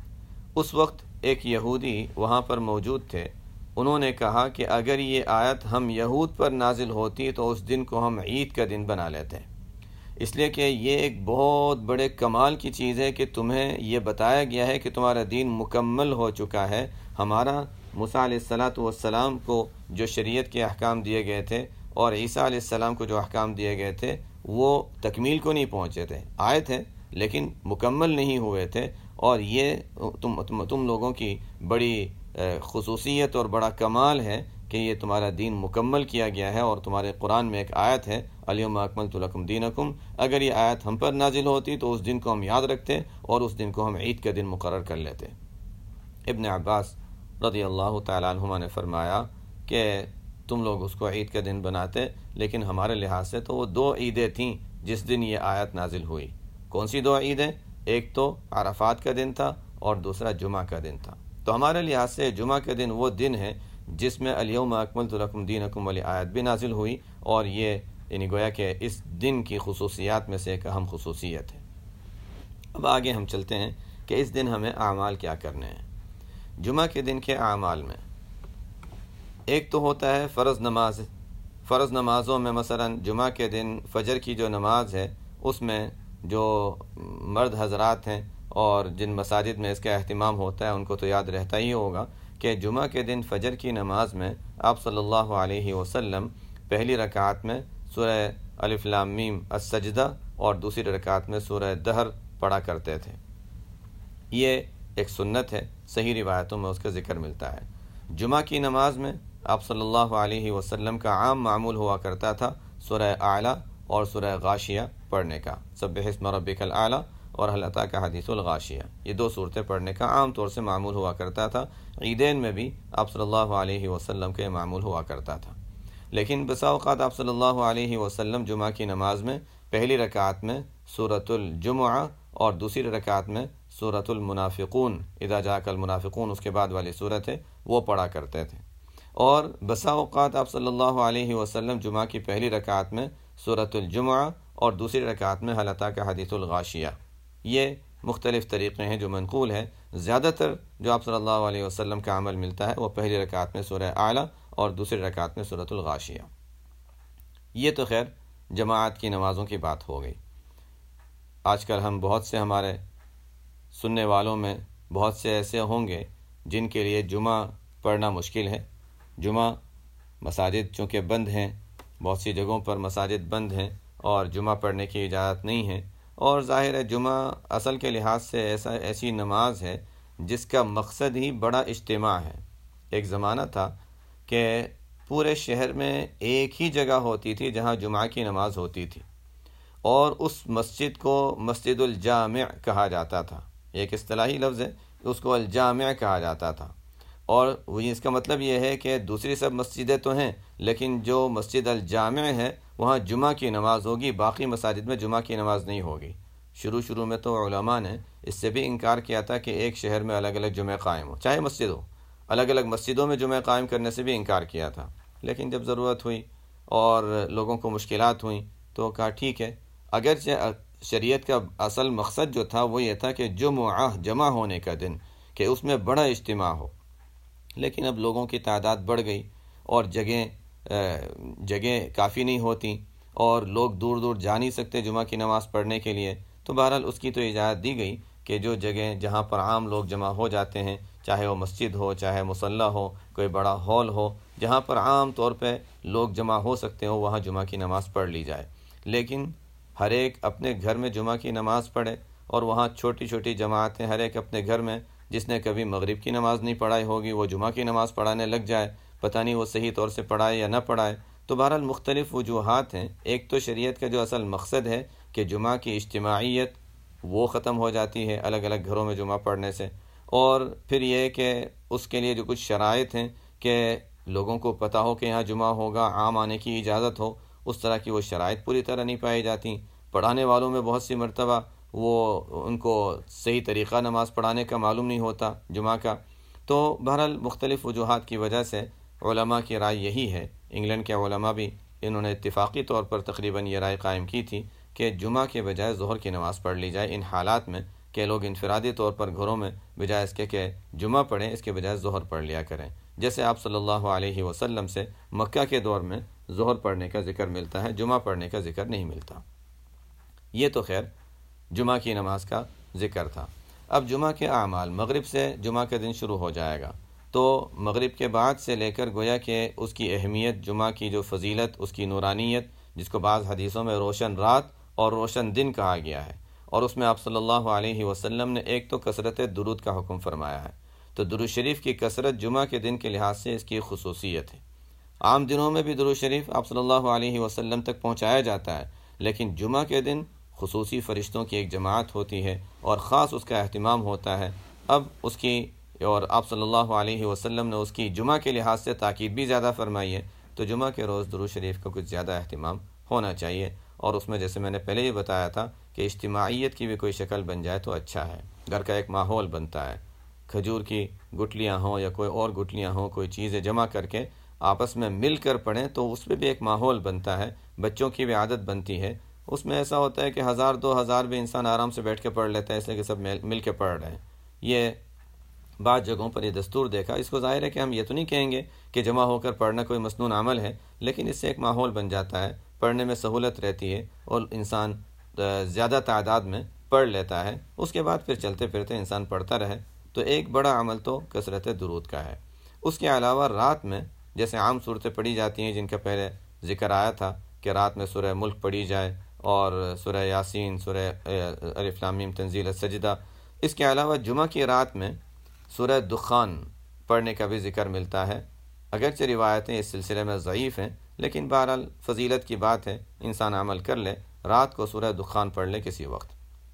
اس وقت ایک یہودی وہاں پر موجود تھے، انہوں نے کہا کہ اگر یہ آیت ہم یہود پر نازل ہوتی تو اس دن کو ہم عید کا دن بنا لیتے، اس لیے کہ یہ ایک بہت بڑے کمال کی چیز ہے کہ تمہیں یہ بتایا گیا ہے کہ تمہارا دین مکمل ہو چکا ہے۔ ہمارا موسیٰ علیہ الصلاۃ والسلام کو جو شریعت کے احکام دیے گئے تھے اور عیسیٰ علیہ السلام کو جو احکام دیے گئے تھے وہ تکمیل کو نہیں پہنچے تھے، آئے تھے لیکن مکمل نہیں ہوئے تھے، اور یہ تم تم, تم لوگوں کی بڑی خصوصیت اور بڑا کمال ہے کہ یہ تمہارا دین مکمل کیا گیا ہے۔ اور تمہارے قرآن میں ایک آیت ہے الیوم اکملت لکم دینکم، اگر یہ آیت ہم پر نازل ہوتی تو اس دن کو ہم یاد رکھتے اور اس دن کو ہم عید کا دن مقرر کر لیتے۔ ابن عباس رضی اللہ تعالیٰ عنہما نے فرمایا کہ تم لوگ اس کو عید کا دن بناتے، لیکن ہمارے لحاظ سے تو وہ دو عیدیں تھیں جس دن یہ آیت نازل ہوئی۔ کون سی دو عیدیں؟ ایک تو عرفات کا دن تھا اور دوسرا جمعہ کا دن تھا۔ تو ہمارے لحاظ سے جمعہ کے دن وہ دن ہے جس میں الیوم اکملت لکم دینکم والی آیت بھی نازل ہوئی، اور یہ یعنی گویا کہ اس دن کی خصوصیات میں سے ایک اہم خصوصیت ہے۔ اب آگے ہم چلتے ہیں کہ اس دن ہمیں اعمال کیا کرنے ہیں۔ جمعہ کے دن کے اعمال میں ایک تو ہوتا ہے فرض نماز۔ فرض نمازوں میں مثلا جمعہ کے دن فجر کی جو نماز ہے اس میں جو مرد حضرات ہیں اور جن مساجد میں اس کا اہتمام ہوتا ہے ان کو تو یاد رہتا ہی ہوگا کہ جمعہ کے دن فجر کی نماز میں آپ صلی اللہ علیہ وسلم پہلی رکعت میں سورہ الف لام میم السجدہ اور دوسری رکعت میں سورہ دہر پڑھا کرتے تھے۔ یہ ایک سنت ہے، صحیح روایتوں میں اس کا ذکر ملتا ہے۔ جمعہ کی نماز میں آپ صلی اللہ علیہ وسلم کا عام معمول ہوا کرتا تھا سورہ اعلیٰ اور سورہ غاشیہ پڑھنے کا، سبح اسم ربک الاعلیٰ اور هل اتاک حدیث الغاشیہ، یہ دو صورتیں پڑھنے کا عام طور سے معمول ہوا کرتا تھا۔ عیدین میں بھی آپ صلی اللہ علیہ وسلم کے معمول ہوا کرتا تھا، لیکن بسا اوقات آپ صلی اللہ علیہ وسلم جمعہ کی نماز میں پہلی رکعت میں سورۃ الجمعہ اور دوسری رکعت میں سورۃ المنافقون، اذا جاءک المنافقون اس کے بعد والی صورت ہے وہ پڑھا کرتے تھے، اور بسا اوقات آپ صلی اللہ علیہ وسلم جمعہ کی پہلی رکعت میں سورۃ الجمعہ اور دوسری رکعت میں هل اتاک حدیث الغاشیہ۔ یہ مختلف طریقے ہیں جو منقول ہیں، زیادہ تر جو آپ صلی اللہ علیہ وسلم کا عمل ملتا ہے وہ پہلی رکعت میں سورہ اعلیٰ اور دوسری رکعت میں سورۃ الغاشیہ۔ یہ تو خیر جماعت کی نمازوں کی بات ہو گئی۔ آج کل ہم بہت سے ہمارے سننے والوں میں بہت سے ایسے ہوں گے جن کے لیے جمعہ پڑھنا مشکل ہے۔ جمعہ مساجد چونکہ بند ہیں، بہت سی جگہوں پر مساجد بند ہیں اور جمعہ پڑھنے کی اجازت نہیں ہے، اور ظاہر ہے جمعہ اصل کے لحاظ سے ایسا ایسی نماز ہے جس کا مقصد ہی بڑا اجتماع ہے۔ ایک زمانہ تھا کہ پورے شہر میں ایک ہی جگہ ہوتی تھی جہاں جمعہ کی نماز ہوتی تھی، اور اس مسجد کو مسجد الجامع کہا جاتا تھا۔ ایک اصطلاحی لفظ ہے، اس کو الجامع کہا جاتا تھا، اور وہ اس کا مطلب یہ ہے کہ دوسری سب مسجدیں تو ہیں، لیکن جو مسجد الجامع ہے وہاں جمعہ کی نماز ہوگی، باقی مساجد میں جمعہ کی نماز نہیں ہوگی۔ شروع شروع میں تو علماء نے اس سے بھی انکار کیا تھا کہ ایک شہر میں الگ الگ جمعہ قائم ہو، چاہے مسجد ہو، الگ الگ مسجدوں میں جمعہ قائم کرنے سے بھی انکار کیا تھا۔ لیکن جب ضرورت ہوئی اور لوگوں کو مشکلات ہوئیں تو کہا ٹھیک ہے، اگرچہ شریعت کا اصل مقصد جو تھا وہ یہ تھا کہ جمعہ جمع ہونے کا دن، کہ اس میں بڑا اجتماع ہو، لیکن اب لوگوں کی تعداد بڑھ گئی اور جگہیں جگہ کافی نہیں ہوتی، اور لوگ دور دور جا نہیں سکتے جمعہ کی نماز پڑھنے کے لیے، تو بہرحال اس کی تو اجازت دی گئی کہ جو جگہ جہاں پر عام لوگ جمع ہو جاتے ہیں، چاہے وہ مسجد ہو، چاہے مصلی ہو، کوئی بڑا ہال ہو، جہاں پر عام طور پہ لوگ جمع ہو سکتے ہوں، وہاں جمعہ کی نماز پڑھ لی جائے۔ لیکن ہر ایک اپنے گھر میں جمعہ کی نماز پڑھے، اور وہاں چھوٹی چھوٹی جماعتیں ہر ایک اپنے گھر میں، جس نے کبھی مغرب کی نماز نہیں پڑھائی ہوگی وہ جمعہ کی نماز پڑھانے لگ جائے، پتہ نہیں وہ صحیح طور سے پڑھائے یا نہ پڑھائے۔ تو بہرحال مختلف وجوہات ہیں۔ ایک تو شریعت کا جو اصل مقصد ہے کہ جمعہ کی اجتماعیت وہ ختم ہو جاتی ہے الگ الگ گھروں میں جمعہ پڑھنے سے، اور پھر یہ کہ اس کے لیے جو کچھ شرائط ہیں کہ لوگوں کو پتہ ہو کہ یہاں جمعہ ہوگا، عام آنے کی اجازت ہو، اس طرح کی وہ شرائط پوری طرح نہیں پائی جاتی۔ پڑھانے والوں میں بہت سی مرتبہ وہ ان کو صحیح طریقہ نماز پڑھانے کا معلوم نہیں ہوتا جمعہ کا۔ تو بہرحال مختلف وجوہات کی وجہ سے علماء کی رائے یہی ہے، انگلینڈ کے علماء بھی انہوں نے اتفاقی طور پر تقریباً یہ رائے قائم کی تھی کہ جمعہ کے بجائے ظہر کی نماز پڑھ لی جائے، ان حالات میں کہ لوگ انفرادی طور پر گھروں میں بجائے اس کے کہ جمعہ پڑھیں، اس کے بجائے ظہر پڑھ لیا کریں، جیسے آپ صلی اللہ علیہ وسلم سے مکہ کے دور میں ظہر پڑھنے کا ذکر ملتا ہے، جمعہ پڑھنے کا ذکر نہیں ملتا۔ یہ تو خیر جمعہ کی نماز کا ذکر تھا۔ اب جمعہ کے اعمال، مغرب سے جمعہ کا دن شروع ہو جائے گا، تو مغرب کے بعد سے لے کر گویا کہ اس کی اہمیت، جمعہ کی جو فضیلت، اس کی نورانیت، جس کو بعض حدیثوں میں روشن رات اور روشن دن کہا گیا ہے، اور اس میں آپ صلی اللہ علیہ وسلم نے ایک تو کثرت درود کا حکم فرمایا ہے، تو درود شریف کی کثرت جمعہ کے دن کے لحاظ سے اس کی خصوصیت ہے۔ عام دنوں میں بھی درود شریف آپ صلی اللہ علیہ وسلم تک پہنچایا جاتا ہے، لیکن جمعہ کے دن خصوصی فرشتوں کی ایک جماعت ہوتی ہے اور خاص اس کا اہتمام ہوتا ہے۔ اب اس کی اور آپ صلی اللہ علیہ وسلم نے اس کی جمعہ کے لحاظ سے تاکید بھی زیادہ فرمائی ہے، تو جمعہ کے روز درود شریف کا کچھ زیادہ اہتمام ہونا چاہیے، اور اس میں جیسے میں نے پہلے ہی بتایا تھا کہ اجتماعیت کی بھی کوئی شکل بن جائے تو اچھا ہے، گھر کا ایک ماحول بنتا ہے، کھجور کی گٹلیاں ہوں یا کوئی اور گٹلیاں ہوں، کوئی چیزیں جمع کر کے آپس میں مل کر پڑھیں تو اس پہ بھی ایک ماحول بنتا ہے، بچوں کی بھی عادت بنتی ہے۔ اس میں ایسا ہوتا ہے کہ ہزار دو ہزار بھی انسان آرام سے بیٹھ کے پڑھ لیتا ہے، اس لیے کہ سب مل کے پڑھ رہے ہیں۔ یہ بعض جگہوں پر یہ دستور دیکھا، اس کو ظاہر ہے کہ ہم یہ تو نہیں کہیں گے کہ جمع ہو کر پڑھنا کوئی مسنون عمل ہے، لیکن اس سے ایک ماحول بن جاتا ہے، پڑھنے میں سہولت رہتی ہے اور انسان زیادہ تعداد میں پڑھ لیتا ہے، اس کے بعد پھر چلتے پھرتے انسان پڑھتا رہے۔ تو ایک بڑا عمل تو کثرت درود کا ہے۔ اس کے علاوہ رات میں جیسے عام صورتیں پڑھی جاتی ہیں جن کا پہلے ذکر آیا تھا کہ رات میں سورہ ملک پڑھی جائے اور سورہ یاسین، سورہ الف لام میم تنزیل السجدہ۔ اس کے علاوہ جمعہ کی رات میں سورہ دخان پڑھنے کا بھی ذکر ملتا ہے، اگرچہ روایتیں اس سلسلے میں ضعیف ہیں، لیکن بہرحال فضیلت کی بات ہے، انسان عمل کر لے، رات کو سورہ دخان پڑھ لے کسی وقت۔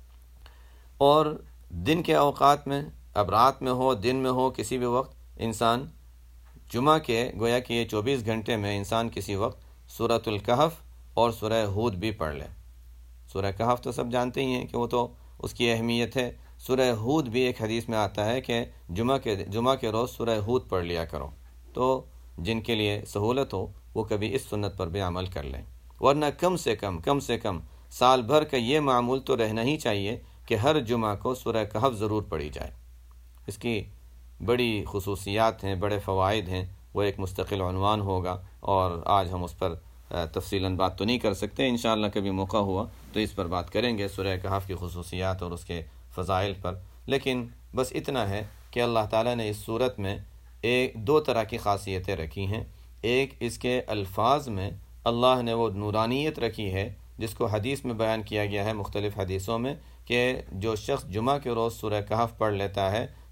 اور دن کے اوقات میں، اب رات میں ہو دن میں ہو کسی بھی وقت، انسان جمعہ کے گویا کہ یہ چوبیس گھنٹے میں انسان کسی وقت سورۃ الکہف اور سورہ ہود بھی پڑھ لے۔ سورہ کہف تو سب جانتے ہی ہیں کہ وہ تو اس کی اہمیت ہے، سورہ ہود بھی ایک حدیث میں آتا ہے کہ جمعہ کے جمعہ کے روز سورہ ہود پڑھ لیا کرو، تو جن کے لیے سہولت ہو وہ کبھی اس سنت پر بھی عمل کر لیں، ورنہ کم سے کم کم سے کم سال بھر کا یہ معمول تو رہنا ہی چاہیے کہ ہر جمعہ کو سورہ کہف ضرور پڑھی جائے۔ اس کی بڑی خصوصیات ہیں، بڑے فوائد ہیں، وہ ایک مستقل عنوان ہوگا اور آج ہم اس پر تفصیلاً بات تو نہیں کر سکتے، انشاءاللہ کبھی موقع ہوا تو اس پر بات کریں گے، سورہ کہف کی خصوصیات اور اس کے فضائل پر۔ لیکن بس اتنا ہے کہ اللہ تعالیٰ نے اس صورت میں ایک دو طرح کی خاصیتیں رکھی ہیں۔ ایک اس کے الفاظ میں اللہ نے وہ نورانیت رکھی ہے جس کو حدیث میں بیان کیا گیا ہے مختلف حدیثوں میں کہ جو شخص جمعہ کے روز سورہ کہف پڑھ لیتا ہے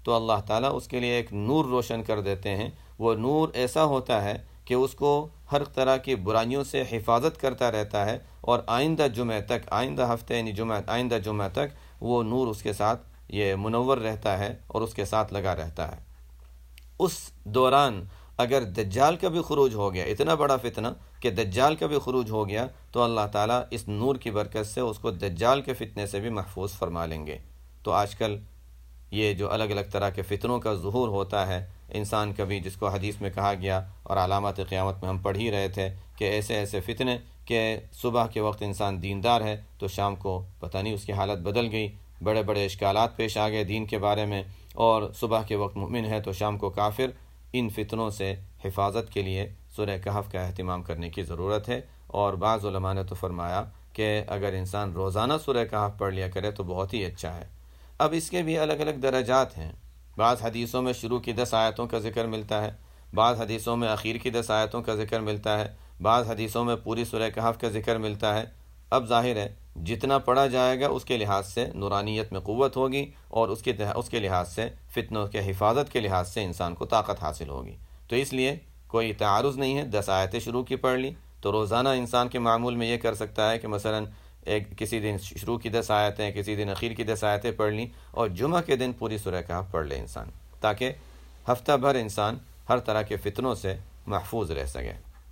تو اللہ تعالیٰ اس کے لیے ایک نور روشن کر دیتے ہیں. وہ نور ایسا ہوتا ہے کہ اس کو ہر طرح کی برائیوں سے حفاظت کرتا رہتا ہے، اور آئندہ جمعہ تک، آئندہ ہفتے یعنی جمعہ آئندہ جمعہ تک وہ نور اس کے ساتھ یہ منور رہتا ہے اور اس کے ساتھ لگا رہتا ہے. اس دوران اگر دجال کا بھی خروج ہو گیا، اتنا بڑا فتنہ کہ دجال کا بھی خروج ہو گیا، تو اللہ تعالیٰ اس نور کی برکت سے اس کو دجال کے فتنے سے بھی محفوظ فرما لیں گے. تو آج کل یہ جو الگ الگ طرح کے فتنوں کا ظہور ہوتا ہے، انسان کبھی جس کو حدیث میں کہا گیا اور علامات قیامت میں ہم پڑھ ہی رہے تھے کہ ایسے ایسے فتنے کہ صبح کے وقت انسان دیندار ہے تو شام کو پتہ نہیں اس کی حالت بدل گئی، بڑے بڑے اشکالات پیش آ گئے دین کے بارے میں، اور صبح کے وقت مومن ہے تو شام کو کافر. ان فتنوں سے حفاظت کے لیے سورہ کہف کا اہتمام کرنے کی ضرورت ہے. اور بعض علماء نے تو فرمایا کہ اگر انسان روزانہ سورہ کہف پڑھ لیا کرے تو بہت ہی اچھا ہے. اب اس کے بھی الگ الگ درجات ہیں. بعض حدیثوں میں شروع کی دس آیتوں کا ذکر ملتا ہے، بعض حدیثوں میں اخیر کی دس آیتوں کا ذکر ملتا ہے، بعض حدیثوں میں پوری سورہ کہف کا ذکر ملتا ہے. اب ظاہر ہے جتنا پڑھا جائے گا اس کے لحاظ سے نورانیت میں قوت ہوگی، اور اس کے اس کے لحاظ سے فتنوں کے حفاظت کے لحاظ سے انسان کو طاقت حاصل ہوگی. تو اس لیے کوئی تعارض نہیں ہے. دس آیتیں شروع کی پڑھ لی تو روزانہ انسان کے معمول میں یہ کر سکتا ہے کہ مثلا ایک کسی دن شروع کی دس آیتیں، کسی دن اخیر کی دس آیتیں پڑھ لیں، اور جمعہ کے دن پوری سورہ کہف پڑھ لے انسان، تاکہ ہفتہ بھر انسان ہر طرح کے فتنوں سے محفوظ رہ سکے.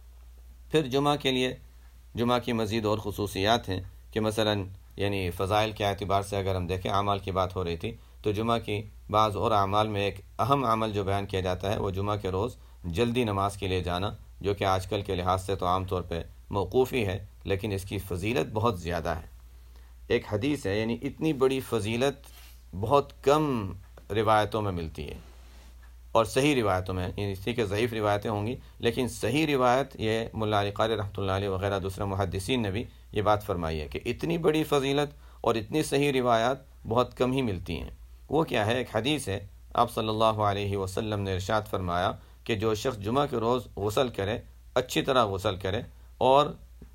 پھر جمعہ کے لیے جمعہ کی مزید اور خصوصیات ہیں کہ مثلا یعنی فضائل کے اعتبار سے اگر ہم دیکھیں، اعمال کی بات ہو رہی تھی تو جمعہ کی بعض اور اعمال میں ایک اہم عمل جو بیان کیا جاتا ہے وہ جمعہ کے روز جلدی نماز کے لیے جانا، جو کہ آج کل کے لحاظ سے تو عام طور پہ موقوف ہی ہے، لیکن اس کی فضیلت بہت زیادہ ہے. ایک حدیث ہے، یعنی اتنی بڑی فضیلت بہت کم روایتوں میں ملتی ہے، اور صحیح روایتوں میں، یعنی اس کہ ضعیف روایتیں ہوں گی لیکن صحیح روایت یہ ملا علی قاری رحمۃ اللہ علیہ وغیرہ دوسرے محدثین نے بھی یہ بات فرمائی ہے کہ اتنی بڑی فضیلت اور اتنی صحیح روایات بہت کم ہی ملتی ہیں. وہ کیا ہے؟ ایک حدیث ہے، آپ صلی اللہ علیہ وسلم نے ارشاد فرمایا کہ جو شخص جمعہ کے روز غسل کرے، اچھی طرح غسل کرے اور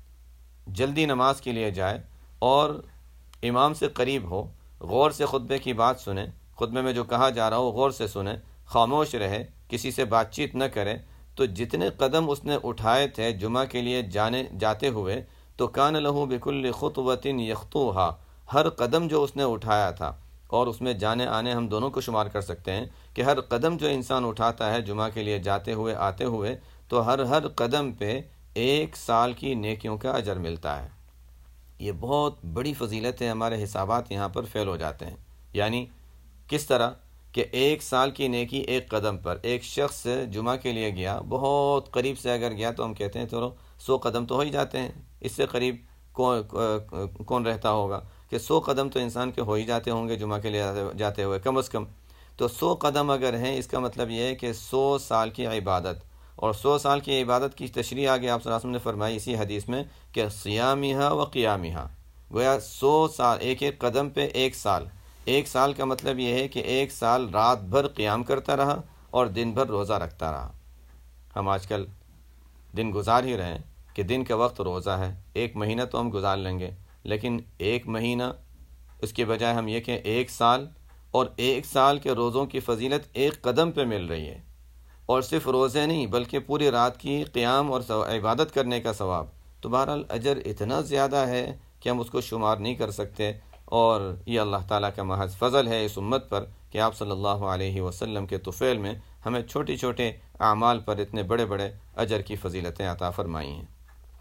جلدی نماز کے لیے جائے، اور امام سے قریب ہو، غور سے خطبے کی بات سنے، خطبے میں جو کہا جا رہا ہو غور سے سنے، خاموش رہے، کسی سے بات چیت نہ کرے، تو جتنے قدم اس نے اٹھائے تھے جمعہ کے لیے جانے جاتے ہوئے، تو کان لہو بکل خطوۃ یخطوہا، ہر قدم جو اس نے اٹھایا تھا، اور اس میں جانے آنے ہم دونوں کو شمار کر سکتے ہیں کہ ہر قدم جو انسان اٹھاتا ہے جمعہ کے لیے جاتے ہوئے آتے ہوئے، تو ہر ہر قدم پہ ایک سال کی نیکیوں کا اجر ملتا ہے. یہ بہت بڑی فضیلت ہے. ہمارے حسابات یہاں پر فیل ہو جاتے ہیں. یعنی کس طرح کہ ایک سال کی نیکی ایک قدم پر. ایک شخص جمعہ کے لیے گیا، بہت قریب سے اگر گیا تو ہم کہتے ہیں چلو سو قدم تو ہو ہی جاتے ہیں، اس سے قریب کون کون رہتا ہوگا کہ سو قدم تو انسان کے ہو ہی جاتے ہوں گے جمعہ کے لیے جاتے ہوئے کم از کم. تو سو قدم اگر ہیں، اس کا مطلب یہ ہے کہ سو سال کی عبادت. اور سو سال کی عبادت کی تشریح آگے آپ صلی اللہ علیہ وسلم نے فرمائی اسی حدیث میں کہ صیامہا و قیامہا، گویا سو سال، ایک ایک قدم پہ ایک سال. ایک سال کا مطلب یہ ہے کہ ایک سال رات بھر قیام کرتا رہا اور دن بھر روزہ رکھتا رہا. ہم آج کل دن گزار ہی رہے ہیں کہ دن کا وقت روزہ ہے، ایک مہینہ تو ہم گزار لیں گے، لیکن ایک مہینہ اس کے بجائے ہم یہ کہ ایک سال، اور ایک سال کے روزوں کی فضیلت ایک قدم پہ مل رہی ہے. اور صرف روزے نہیں بلکہ پوری رات کی قیام اور عبادت کرنے کا ثواب. تو بہرحال اجر اتنا زیادہ ہے کہ ہم اس کو شمار نہیں کر سکتے. اور یہ اللہ تعالیٰ کا محض فضل ہے اس امت پر کہ آپ صلی اللہ علیہ وسلم کے طفیل میں ہمیں چھوٹی چھوٹے اعمال پر اتنے بڑے بڑے اجر کی فضیلتیں عطا فرمائی ہیں.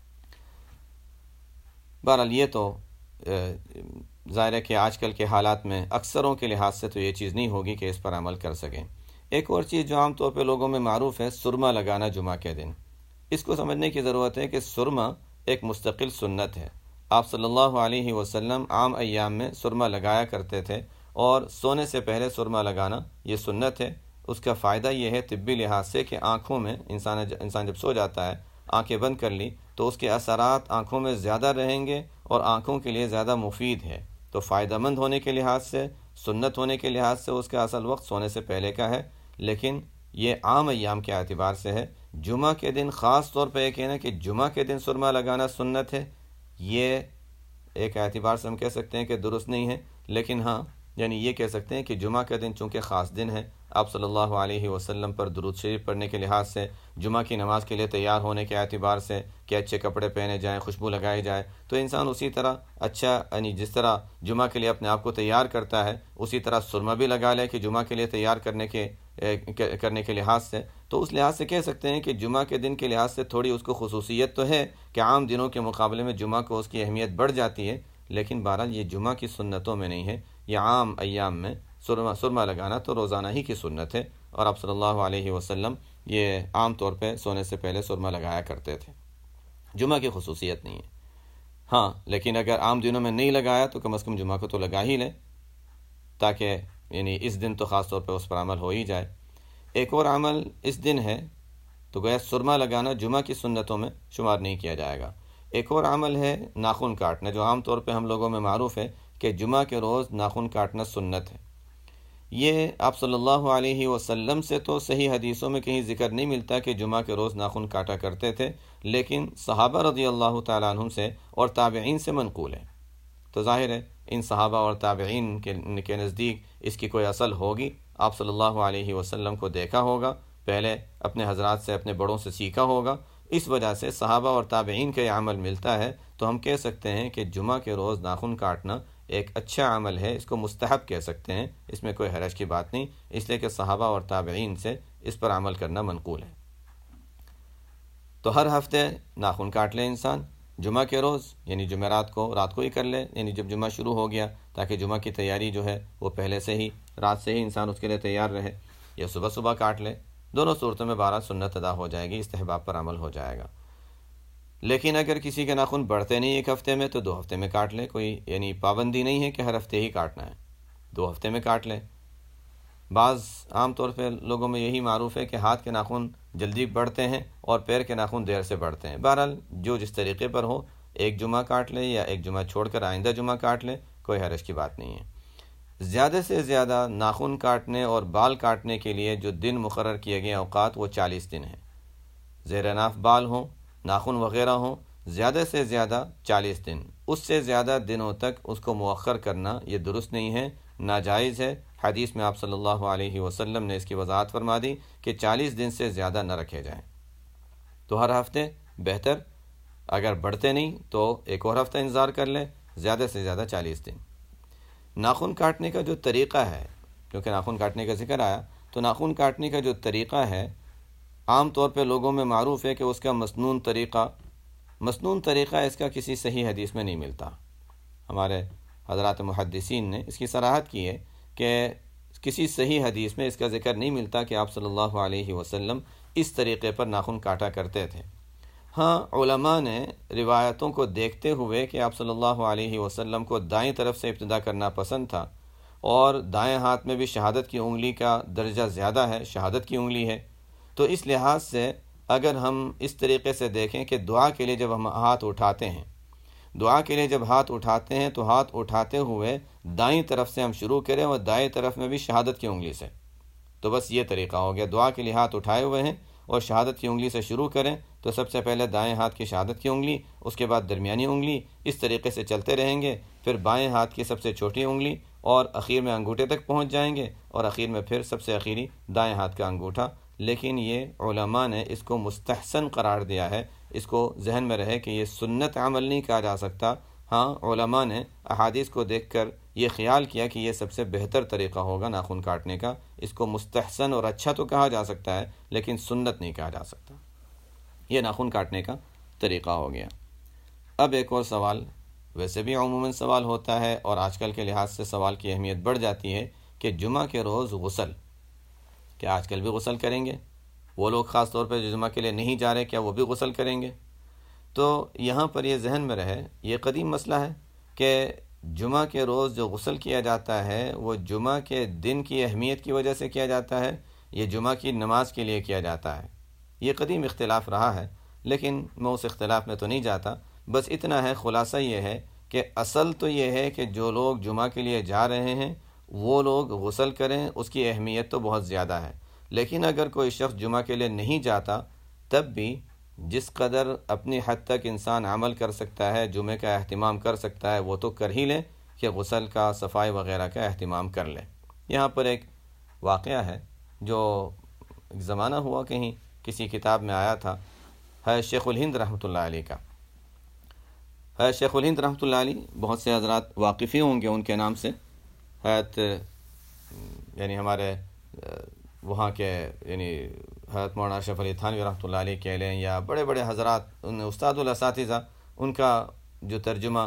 بہرحال یہ تو ظاہر ہے کہ آج کل کے حالات میں اکثروں کے لحاظ سے تو یہ چیز نہیں ہوگی کہ اس پر عمل کر سکیں. ایک اور چیز جو عام طور پہ لوگوں میں معروف ہے، سرما لگانا جمعہ کے دن. اس کو سمجھنے کی ضرورت ہے کہ سرما ایک مستقل سنت ہے. آپ صلی اللہ علیہ وسلم عام ایام میں سرما لگایا کرتے تھے، اور سونے سے پہلے سرما لگانا یہ سنت ہے. اس کا فائدہ یہ ہے طبی لحاظ سے کہ آنکھوں میں انسان انسان جب سو جاتا ہے، آنکھیں بند کر لی تو اس کے اثرات آنکھوں میں زیادہ رہیں گے اور آنکھوں کے لیے زیادہ مفید ہے. تو فائدہ مند ہونے کے لحاظ سے، سنت ہونے کے لحاظ سے اس کا اصل وقت سونے سے پہلے کا ہے. لیکن یہ عام ایام کے اعتبار سے ہے. جمعہ کے دن خاص طور پہ یہ کہنا کہ جمعہ کے دن سرما لگانا سنت ہے، یہ ایک اعتبار سے ہم کہہ سکتے ہیں کہ درست نہیں ہے. لیکن ہاں یعنی یہ کہہ سکتے ہیں کہ جمعہ کا دن چونکہ خاص دن ہے، آپ صلی اللہ علیہ وسلم پر درود شریف پڑھنے کے لحاظ سے، جمعہ کی نماز کے لیے تیار ہونے کے اعتبار سے کہ اچھے کپڑے پہنے جائیں، خوشبو لگائی جائے، تو انسان اسی طرح اچھا یعنی جس طرح جمعہ کے لیے اپنے آپ کو تیار کرتا ہے اسی طرح سرما بھی لگا لے کہ جمعہ کے لیے تیار کرنے کے کرنے کے لحاظ سے، تو اس لحاظ سے کہہ سکتے ہیں کہ جمعہ کے دن کے لحاظ سے تھوڑی اس کو خصوصیت تو ہے کہ عام دنوں کے مقابلے میں جمعہ کو اس کی اہمیت بڑھ جاتی ہے، لیکن بہرحال یہ جمعہ کی سنتوں میں نہیں ہے، یہ عام ایام میں سرما سرما لگانا تو روزانہ ہی کی سنت ہے، اور آپ صلی اللہ علیہ وسلم یہ عام طور پہ سونے سے پہلے سرما لگایا کرتے تھے، جمعہ کی خصوصیت نہیں ہے۔ ہاں لیکن اگر عام دنوں میں نہیں لگایا تو کم از کم جمعہ کو تو لگا ہی لیں، تاکہ یعنی اس دن تو خاص طور پہ اس پر عمل ہو ہی جائے۔ ایک اور عمل اس دن ہے تو گویا سرما لگانا جمعہ کی سنتوں میں شمار نہیں کیا جائے گا۔ ایک اور عمل ہے ناخن کاٹنا، جو عام طور پہ ہم لوگوں میں معروف ہے کہ جمعہ کے روز ناخن کاٹنا سنت ہے۔ یہ آپ صلی اللہ علیہ وسلم سے تو صحیح حدیثوں میں کہیں ذکر نہیں ملتا کہ جمعہ کے روز ناخن کاٹا کرتے تھے، لیکن صحابہ رضی اللہ تعالیٰ عنہم سے اور تابعین سے منقول ہے، تو ظاہر ہے ان صحابہ اور تابعین کے نزدیک اس کی کوئی اصل ہوگی، آپ صلی اللہ علیہ وسلم کو دیکھا ہوگا، پہلے اپنے حضرات سے اپنے بڑوں سے سیکھا ہوگا، اس وجہ سے صحابہ اور تابعین کا یہ عمل ملتا ہے، تو ہم کہہ سکتے ہیں کہ جمعہ کے روز ناخن کاٹنا ایک اچھا عمل ہے، اس کو مستحب کہہ سکتے ہیں، اس میں کوئی حرج کی بات نہیں، اس لیے کہ صحابہ اور تابعین سے اس پر عمل کرنا منقول ہے۔ تو ہر ہفتے ناخن کاٹ لے انسان، جمعہ کے روز یعنی جمعرات کو رات کو ہی کر لے، یعنی جب جمعہ شروع ہو گیا، تاکہ جمعہ کی تیاری جو ہے وہ پہلے سے ہی رات سے ہی انسان اس کے لیے تیار رہے، یا صبح صبح کاٹ لے، دونوں صورتوں میں بارہ سنت ادا ہو جائے گی، استحباب پر عمل ہو جائے گا۔ لیکن اگر کسی کے ناخن بڑھتے نہیں ایک ہفتے میں تو دو ہفتے میں کاٹ لے، کوئی یعنی پابندی نہیں ہے کہ ہر ہفتے ہی کاٹنا ہے، دو ہفتے میں کاٹ لے۔ بعض عام طور پہ لوگوں میں یہی معروف ہے کہ ہاتھ کے ناخن جلدی بڑھتے ہیں اور پیر کے ناخن دیر سے بڑھتے ہیں، بہرحال جو جس طریقے پر ہو، ایک جمعہ کاٹ لے یا ایک جمعہ چھوڑ کر آئندہ جمعہ کاٹ لے، کوئی حرج کی بات نہیں ہے۔ زیادہ سے زیادہ ناخن کاٹنے اور بال کاٹنے کے لیے جو دن مقرر کیے گئے اوقات وہ چالیس دن ہیں، زیر ناف بال ہوں، ناخن وغیرہ ہوں، زیادہ سے زیادہ چالیس دن، اس سے زیادہ دنوں تک اس کو مؤخر کرنا یہ درست نہیں ہے، ناجائز ہے۔ حدیث میں آپ صلی اللہ علیہ وسلم نے اس کی وضاحت فرما دی کہ چالیس دن سے زیادہ نہ رکھے جائیں، تو ہر ہفتے بہتر، اگر بڑھتے نہیں تو ایک اور ہفتہ انتظار کر لیں، زیادہ سے زیادہ چالیس دن۔ ناخن کاٹنے کا جو طریقہ ہے، کیونکہ ناخن کاٹنے کا ذکر آیا، تو ناخن کاٹنے کا جو طریقہ ہے عام طور پہ لوگوں میں معروف ہے کہ اس کا مسنون طریقہ مسنون طریقہ اس کا کسی صحیح حدیث میں نہیں ملتا۔ ہمارے حضرات محدثین نے اس کی صراحت کی ہے کہ کسی صحیح حدیث میں اس کا ذکر نہیں ملتا کہ آپ صلی اللہ علیہ وسلم اس طریقے پر ناخن کاٹا کرتے تھے۔ ہاں علماء نے روایتوں کو دیکھتے ہوئے کہ آپ صلی اللہ علیہ وسلم کو دائیں طرف سے ابتدا کرنا پسند تھا، اور دائیں ہاتھ میں بھی شہادت کی انگلی کا درجہ زیادہ ہے، شہادت کی انگلی ہے، تو اس لحاظ سے اگر ہم اس طریقے سے دیکھیں کہ دعا کے لیے جب ہم ہاتھ اٹھاتے ہیں دعا کے لیے جب ہاتھ اٹھاتے ہیں تو ہاتھ اٹھاتے ہوئے دائیں طرف سے ہم شروع کریں اور دائیں طرف میں بھی شہادت کی انگلی سے، تو بس یہ طریقہ ہو گیا۔ دعا کے لیے ہاتھ اٹھائے ہوئے ہیں اور شہادت کی انگلی سے شروع کریں تو سب سے پہلے دائیں ہاتھ کی شہادت کی انگلی، اس کے بعد درمیانی انگلی، اس طریقے سے چلتے رہیں گے، پھر بائیں ہاتھ کی سب سے چھوٹی انگلی، اور اخیر میں انگوٹھے تک پہنچ جائیں گے، اور اخیر میں پھر سب سے اخیری دائیں ہاتھ کا انگوٹھا۔ لیکن یہ علماء نے اس کو مستحسن قرار دیا ہے، اس کو ذہن میں رہے کہ یہ سنت عمل نہیں کہا جا سکتا۔ ہاں علماء نے احادیث کو دیکھ کر یہ خیال کیا کہ یہ سب سے بہتر طریقہ ہوگا ناخن کاٹنے کا، اس کو مستحسن اور اچھا تو کہا جا سکتا ہے لیکن سنت نہیں کہا جا سکتا۔ یہ ناخن کاٹنے کا طریقہ ہو گیا۔ اب ایک اور سوال، ویسے بھی عموماً سوال ہوتا ہے اور آج کل کے لحاظ سے سوال کی اہمیت بڑھ جاتی ہے کہ جمعہ کے روز غسل، کیا آج کل بھی غسل کریں گے؟ وہ لوگ خاص طور پہ جو جمعہ کے لیے نہیں جا رہے کیا وہ بھی غسل کریں گے؟ تو یہاں پر یہ ذہن میں رہے، یہ قدیم مسئلہ ہے کہ جمعہ کے روز جو غسل کیا جاتا ہے وہ جمعہ کے دن کی اہمیت کی وجہ سے کیا جاتا ہے، یہ جمعہ کی نماز کے لیے کیا جاتا ہے۔ یہ قدیم اختلاف رہا ہے، لیکن میں اس اختلاف میں تو نہیں جاتا، بس اتنا ہے، خلاصہ یہ ہے کہ اصل تو یہ ہے کہ جو لوگ جمعہ کے لیے جا رہے ہیں وہ لوگ غسل کریں، اس کی اہمیت تو بہت زیادہ ہے۔ لیکن اگر کوئی شخص جمعہ کے لیے نہیں جاتا تب بھی جس قدر اپنی حد تک انسان عمل کر سکتا ہے، جمعہ کا اہتمام کر سکتا ہے، وہ تو کر ہی لے، کہ غسل کا صفائی وغیرہ کا اہتمام کر لے۔ یہاں پر ایک واقعہ ہے جو ایک زمانہ ہوا، کہیں کسی کتاب میں آیا تھا، ہے شیخ الہند رحمۃ اللہ علیہ کا۔ ہے شیخ الہند رحمۃ اللہ علیہ بہت سے حضرات واقفی ہوں گے ان کے نام سے، حضرت یعنی ہمارے وہاں کے یعنی حضرت مولانا اشرف علی تھانوی رحمۃ اللہ علیہ کہہ لیں، یا بڑے بڑے حضرات ان استاد الاساتذہ، ان کا جو ترجمہ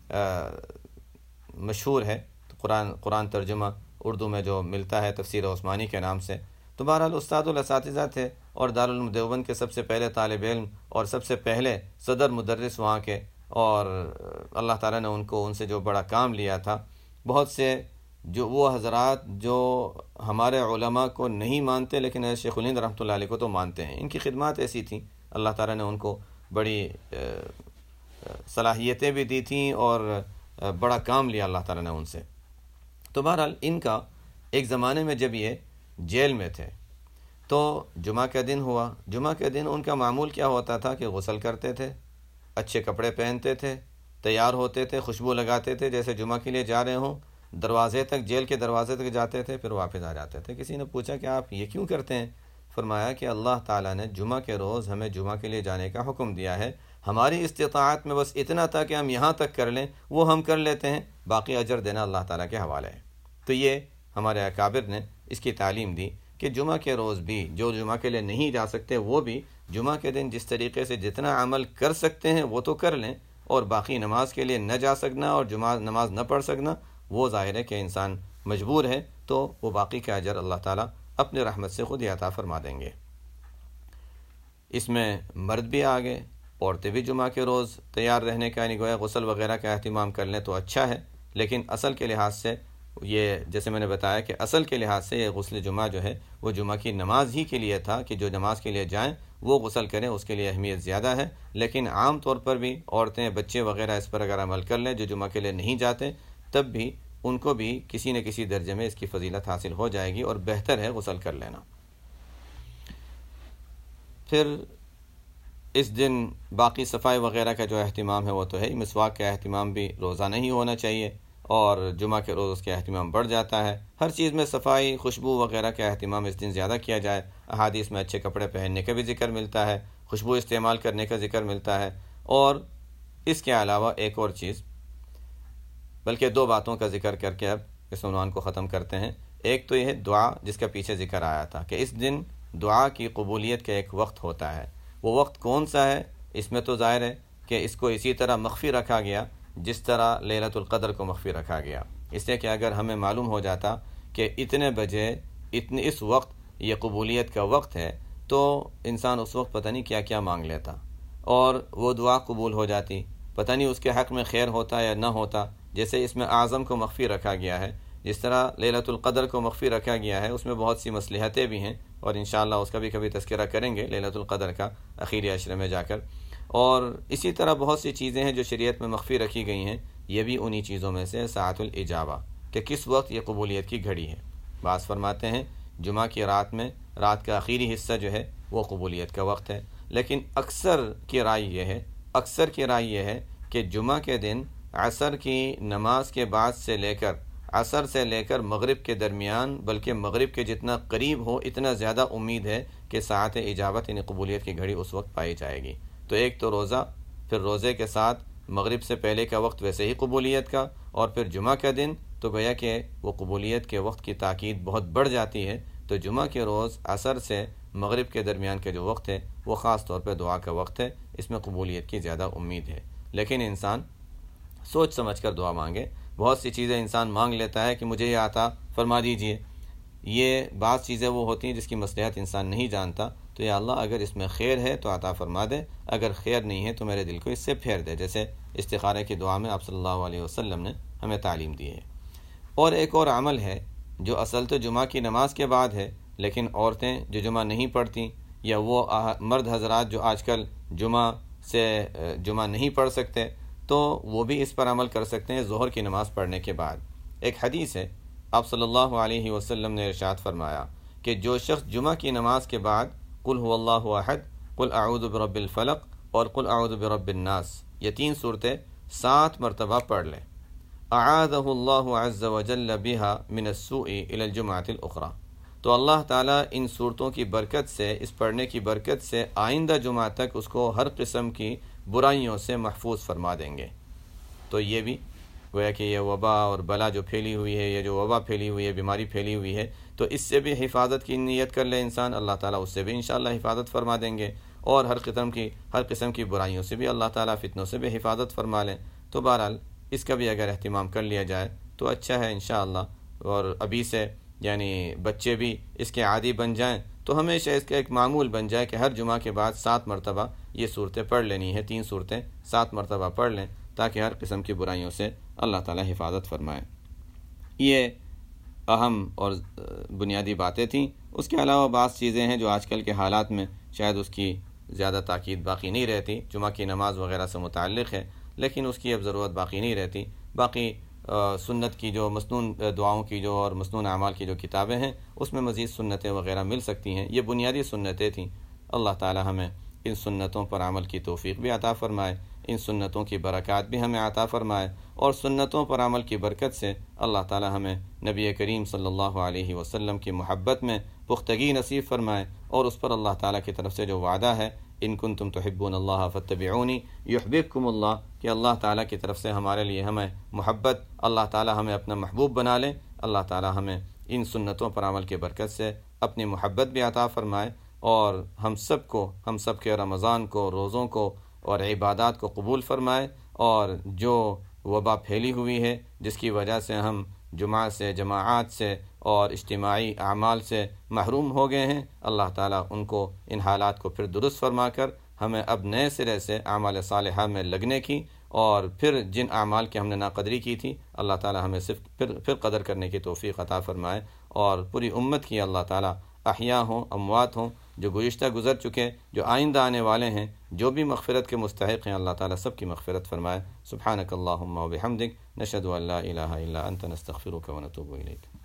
مشہور ہے قرآن قرآن ترجمہ اردو میں جو ملتا ہے تفسیر عثمانی کے نام سے، تو بہرحال استاد الاساتذہ تھے اور دارالعلوم دیوبند کے سب سے پہلے طالب علم اور سب سے پہلے صدر مدرس وہاں کے، اور اللہ تعالیٰ نے ان کو ان سے جو بڑا کام لیا تھا۔ بہت سے جو وہ حضرات جو ہمارے علماء کو نہیں مانتے لیکن شیخ الہند رحمۃ اللہ علیہ کو تو مانتے ہیں، ان کی خدمات ایسی تھیں، اللہ تعالیٰ نے ان کو بڑی صلاحیتیں بھی دی تھیں اور بڑا کام لیا اللہ تعالیٰ نے ان سے۔ تو بہرحال ان کا ایک زمانے میں جب یہ جیل میں تھے تو جمعہ کا دن ہوا، جمعہ کے دن ان کا معمول کیا ہوتا تھا کہ غسل کرتے تھے، اچھے کپڑے پہنتے تھے، تیار ہوتے تھے، خوشبو لگاتے تھے جیسے جمعہ کے لیے جا رہے ہوں، دروازے تک جیل کے دروازے تک جاتے تھے، پھر واپس آ جاتے تھے۔ کسی نے پوچھا کہ آپ یہ کیوں کرتے ہیں؟ فرمایا کہ اللہ تعالیٰ نے جمعہ کے روز ہمیں جمعہ کے لیے جانے کا حکم دیا ہے، ہماری استطاعت میں بس اتنا تھا کہ ہم یہاں تک کر لیں، وہ ہم کر لیتے ہیں، باقی اجر دینا اللہ تعالیٰ کے حوالے ہے۔ تو یہ ہمارے اکابر نے اس کی تعلیم دی کہ جمعہ کے روز بھی جو جمعہ کے لیے نہیں جا سکتے وہ بھی جمعہ کے دن جس طریقے سے جتنا عمل کر سکتے ہیں وہ تو کر لیں، اور باقی نماز کے لیے نہ جا سکنا اور جمعہ نماز نہ پڑھ سکنا وہ ظاہر ہے کہ انسان مجبور ہے، تو وہ باقی کا اجر اللہ تعالیٰ اپنے رحمت سے خود ہی عطا فرما دیں گے۔ اس میں مرد بھی آگے، عورتیں بھی جمعہ کے روز تیار رہنے کا یعنی گویا غسل وغیرہ کا اہتمام کر لیں تو اچھا ہے، لیکن اصل کے لحاظ سے یہ جیسے میں نے بتایا کہ اصل کے لحاظ سے یہ غسل جمعہ جو ہے وہ جمعہ کی نماز ہی کے لیے تھا کہ جو نماز کے لیے جائیں وہ غسل کریں، اس کے لیے اہمیت زیادہ ہے، لیکن عام طور پر بھی عورتیں بچے وغیرہ اس پر اگر عمل کر لیں جو جمعہ کے لیے نہیں جاتے تب بھی ان کو بھی کسی نہ کسی درجے میں اس کی فضیلت حاصل ہو جائے گی، اور بہتر ہے غسل کر لینا۔ پھر اس دن باقی صفائی وغیرہ کا جو اہتمام ہے وہ تو ہے، مسواک کا اہتمام بھی روزانہ ہی ہونا چاہیے، اور جمعہ کے روز اس کا اہتمام بڑھ جاتا ہے۔ ہر چیز میں صفائی، خوشبو وغیرہ کا اہتمام اس دن زیادہ کیا جائے۔ احادیث میں اچھے کپڑے پہننے کا بھی ذکر ملتا ہے، خوشبو استعمال کرنے کا ذکر ملتا ہے، اور اس کے علاوہ ایک اور چیز، بلکہ دو باتوں کا ذکر کر کے اب اس عنوان کو ختم کرتے ہیں۔ ایک تو یہ ہے دعا، جس کا پیچھے ذکر آیا تھا کہ اس دن دعا کی قبولیت کا ایک وقت ہوتا ہے۔ وہ وقت کون سا ہے؟ اس میں تو ظاہر ہے کہ اس کو اسی طرح مخفی رکھا گیا جس طرح لیلۃ القدر کو مخفی رکھا گیا، اس لیے کہ اگر ہمیں معلوم ہو جاتا کہ اتنے بجے اتنے اس وقت یہ قبولیت کا وقت ہے تو انسان اس وقت پتہ نہیں کیا کیا مانگ لیتا اور وہ دعا قبول ہو جاتی، پتہ نہیں اس کے حق میں خیر ہوتا یا نہ ہوتا۔ جیسے اس میں اعظم کو مخفی رکھا گیا ہے، جس طرح لیلۃ القدر کو مخفی رکھا گیا ہے، اس میں بہت سی مصلحتیں بھی ہیں، اور انشاءاللہ اس کا بھی کبھی تذکرہ کریں گے لیلۃ القدر کا اخیری عشرے میں جا کر۔ اور اسی طرح بہت سی چیزیں ہیں جو شریعت میں مخفی رکھی گئی ہیں، یہ بھی انہی چیزوں میں سے ساعت الاجابہ، کہ کس وقت یہ قبولیت کی گھڑی ہے۔ بعض فرماتے ہیں جمعہ کی رات میں، رات کا آخری حصہ جو ہے وہ قبولیت کا وقت ہے، لیکن اکثر کی رائے یہ ہے اکثر کی رائے یہ ہے کہ جمعہ کے دن عصر کی نماز کے بعد سے لے کر عصر سے لے کر مغرب کے درمیان، بلکہ مغرب کے جتنا قریب ہو اتنا زیادہ امید ہے کہ ساعت اجابت یعنی قبولیت کی گھڑی اس وقت پائی جائے گی۔ تو ایک تو روزہ، پھر روزے کے ساتھ مغرب سے پہلے کا وقت ویسے ہی قبولیت کا، اور پھر جمعہ کا دن تو گویا کہ وہ قبولیت کے وقت کی تاکید بہت بڑھ جاتی ہے۔ تو جمعہ کے روز عصر سے مغرب کے درمیان کا جو وقت ہے وہ خاص طور پہ دعا کا وقت ہے، اس میں قبولیت کی زیادہ امید ہے، لیکن انسان سوچ سمجھ کر دعا مانگے۔ بہت سی چیزیں انسان مانگ لیتا ہے کہ مجھے یہ عطا فرما دیجئے، یہ بعض چیزیں وہ ہوتی ہیں جس کی مصلحت انسان نہیں جانتا، تو یا اللہ اگر اس میں خیر ہے تو عطا فرما دے، اگر خیر نہیں ہے تو میرے دل کو اس سے پھیر دے، جیسے استخارے کی دعا میں آپ صلی اللہ علیہ وسلم نے ہمیں تعلیم دی ہے۔ اور ایک اور عمل ہے جو اصل تو جمعہ کی نماز کے بعد ہے، لیکن عورتیں جو جمعہ نہیں پڑھتی یا وہ مرد حضرات جو آج کل جمعہ سے جمعہ نہیں پڑھ سکتے تو وہ بھی اس پر عمل کر سکتے ہیں ظہر کی نماز پڑھنے کے بعد۔ ایک حدیث ہے، آپ صلی اللہ علیہ وسلم نے ارشاد فرمایا کہ جو شخص جمعہ کی نماز کے بعد قل هو اللہ احد، قل اعوذ برب الفلق اور قل اعوذ برب الناس، یہ تین صورتیں سات مرتبہ پڑھ لے، اعاذہ اللہ عز وجل بہا من السوء الی الجمعۃ الاخری، تو اللہ تعالیٰ ان صورتوں کی برکت سے، اس پڑھنے کی برکت سے آئندہ جمعہ تک اس کو ہر قسم کی برائیوں سے محفوظ فرما دیں گے۔ تو یہ بھی گویا کہ یہ وبا اور بلا جو پھیلی ہوئی ہے، یہ جو وبا پھیلی ہوئی ہے، بیماری پھیلی ہوئی ہے، تو اس سے بھی حفاظت کی نیت کر لے انسان، اللہ تعالیٰ اس سے بھی انشاءاللہ حفاظت فرما دیں گے، اور ہر قسم کی ہر قسم کی برائیوں سے بھی اللہ تعالیٰ، فتنوں سے بھی حفاظت فرما لیں۔ تو بہرحال اس کا بھی اگر اہتمام کر لیا جائے تو اچھا ہے انشاءاللہ، اور ابھی سے یعنی بچے بھی اس کے عادی بن جائیں تو ہمیشہ اس کا ایک معمول بن جائے کہ ہر جمعہ کے بعد سات مرتبہ یہ صورتیں پڑھ لینی ہے، تین صورتیں سات مرتبہ پڑھ لیں، تاکہ ہر قسم کی برائیوں سے اللہ تعالیٰ حفاظت فرمائے۔ یہ اہم اور بنیادی باتیں تھیں۔ اس کے علاوہ بعض چیزیں ہیں جو آج کل کے حالات میں شاید اس کی زیادہ تاکید باقی نہیں رہتی، جمعہ کی نماز وغیرہ سے متعلق ہے، لیکن اس کی اب ضرورت باقی نہیں رہتی۔ باقی سنت کی جو مسنون دعاؤں کی جو اور مسنون اعمال کی جو کتابیں ہیں، اس میں مزید سنتیں وغیرہ مل سکتی ہیں۔ یہ بنیادی سنتیں تھیں۔ اللہ تعالی ہمیں ان سنتوں پر عمل کی توفیق بھی عطا فرمائے، ان سنتوں کی برکات بھی ہمیں عطا فرمائے، اور سنتوں پر عمل کی برکت سے اللہ تعالی ہمیں نبی کریم صلی اللہ علیہ وسلم کی محبت میں پختگی نصیب فرمائے، اور اس پر اللہ تعالیٰ کی طرف سے جو وعدہ ہے، ان کنتم تحبون اللہ فاتبعونی یحببکم اللہ، کہ اللہ تعالیٰ کی طرف سے ہمارے لیے ہمیں محبت، اللہ تعالیٰ ہمیں اپنا محبوب بنا لے، اللہ تعالیٰ ہمیں ان سنتوں پر عمل کی برکت سے اپنی محبت بھی عطا فرمائے، اور ہم سب کو ہم سب کے رمضان کو، روزوں کو اور عبادات کو قبول فرمائے، اور جو وبا پھیلی ہوئی ہے جس کی وجہ سے ہم جمعہ سے، جماعات سے اور اجتماعی اعمال سے محروم ہو گئے ہیں، اللہ تعالیٰ ان کو، ان حالات کو پھر درست فرما کر ہمیں اب نئے سرے سے اعمال صالحہ میں لگنے کی، اور پھر جن اعمال کی ہم نے ناقدری کی تھی، اللہ تعالیٰ ہمیں صرف پھر پھر قدر کرنے کی توفیق عطا فرمائے، اور پوری امت کی اللہ تعالیٰ، احیاء ہوں اموات ہوں، جو گزشتہ گزر چکے، جو آئندہ آنے والے ہیں، جو بھی مغفرت کے مستحق ہیں، اللہ تعالیٰ سب کی مغفرت فرمائے۔ سبحانک اللہم و بحمدک، نشہد ان لا الہ الا انت، نستغفرک و نتوب الیک۔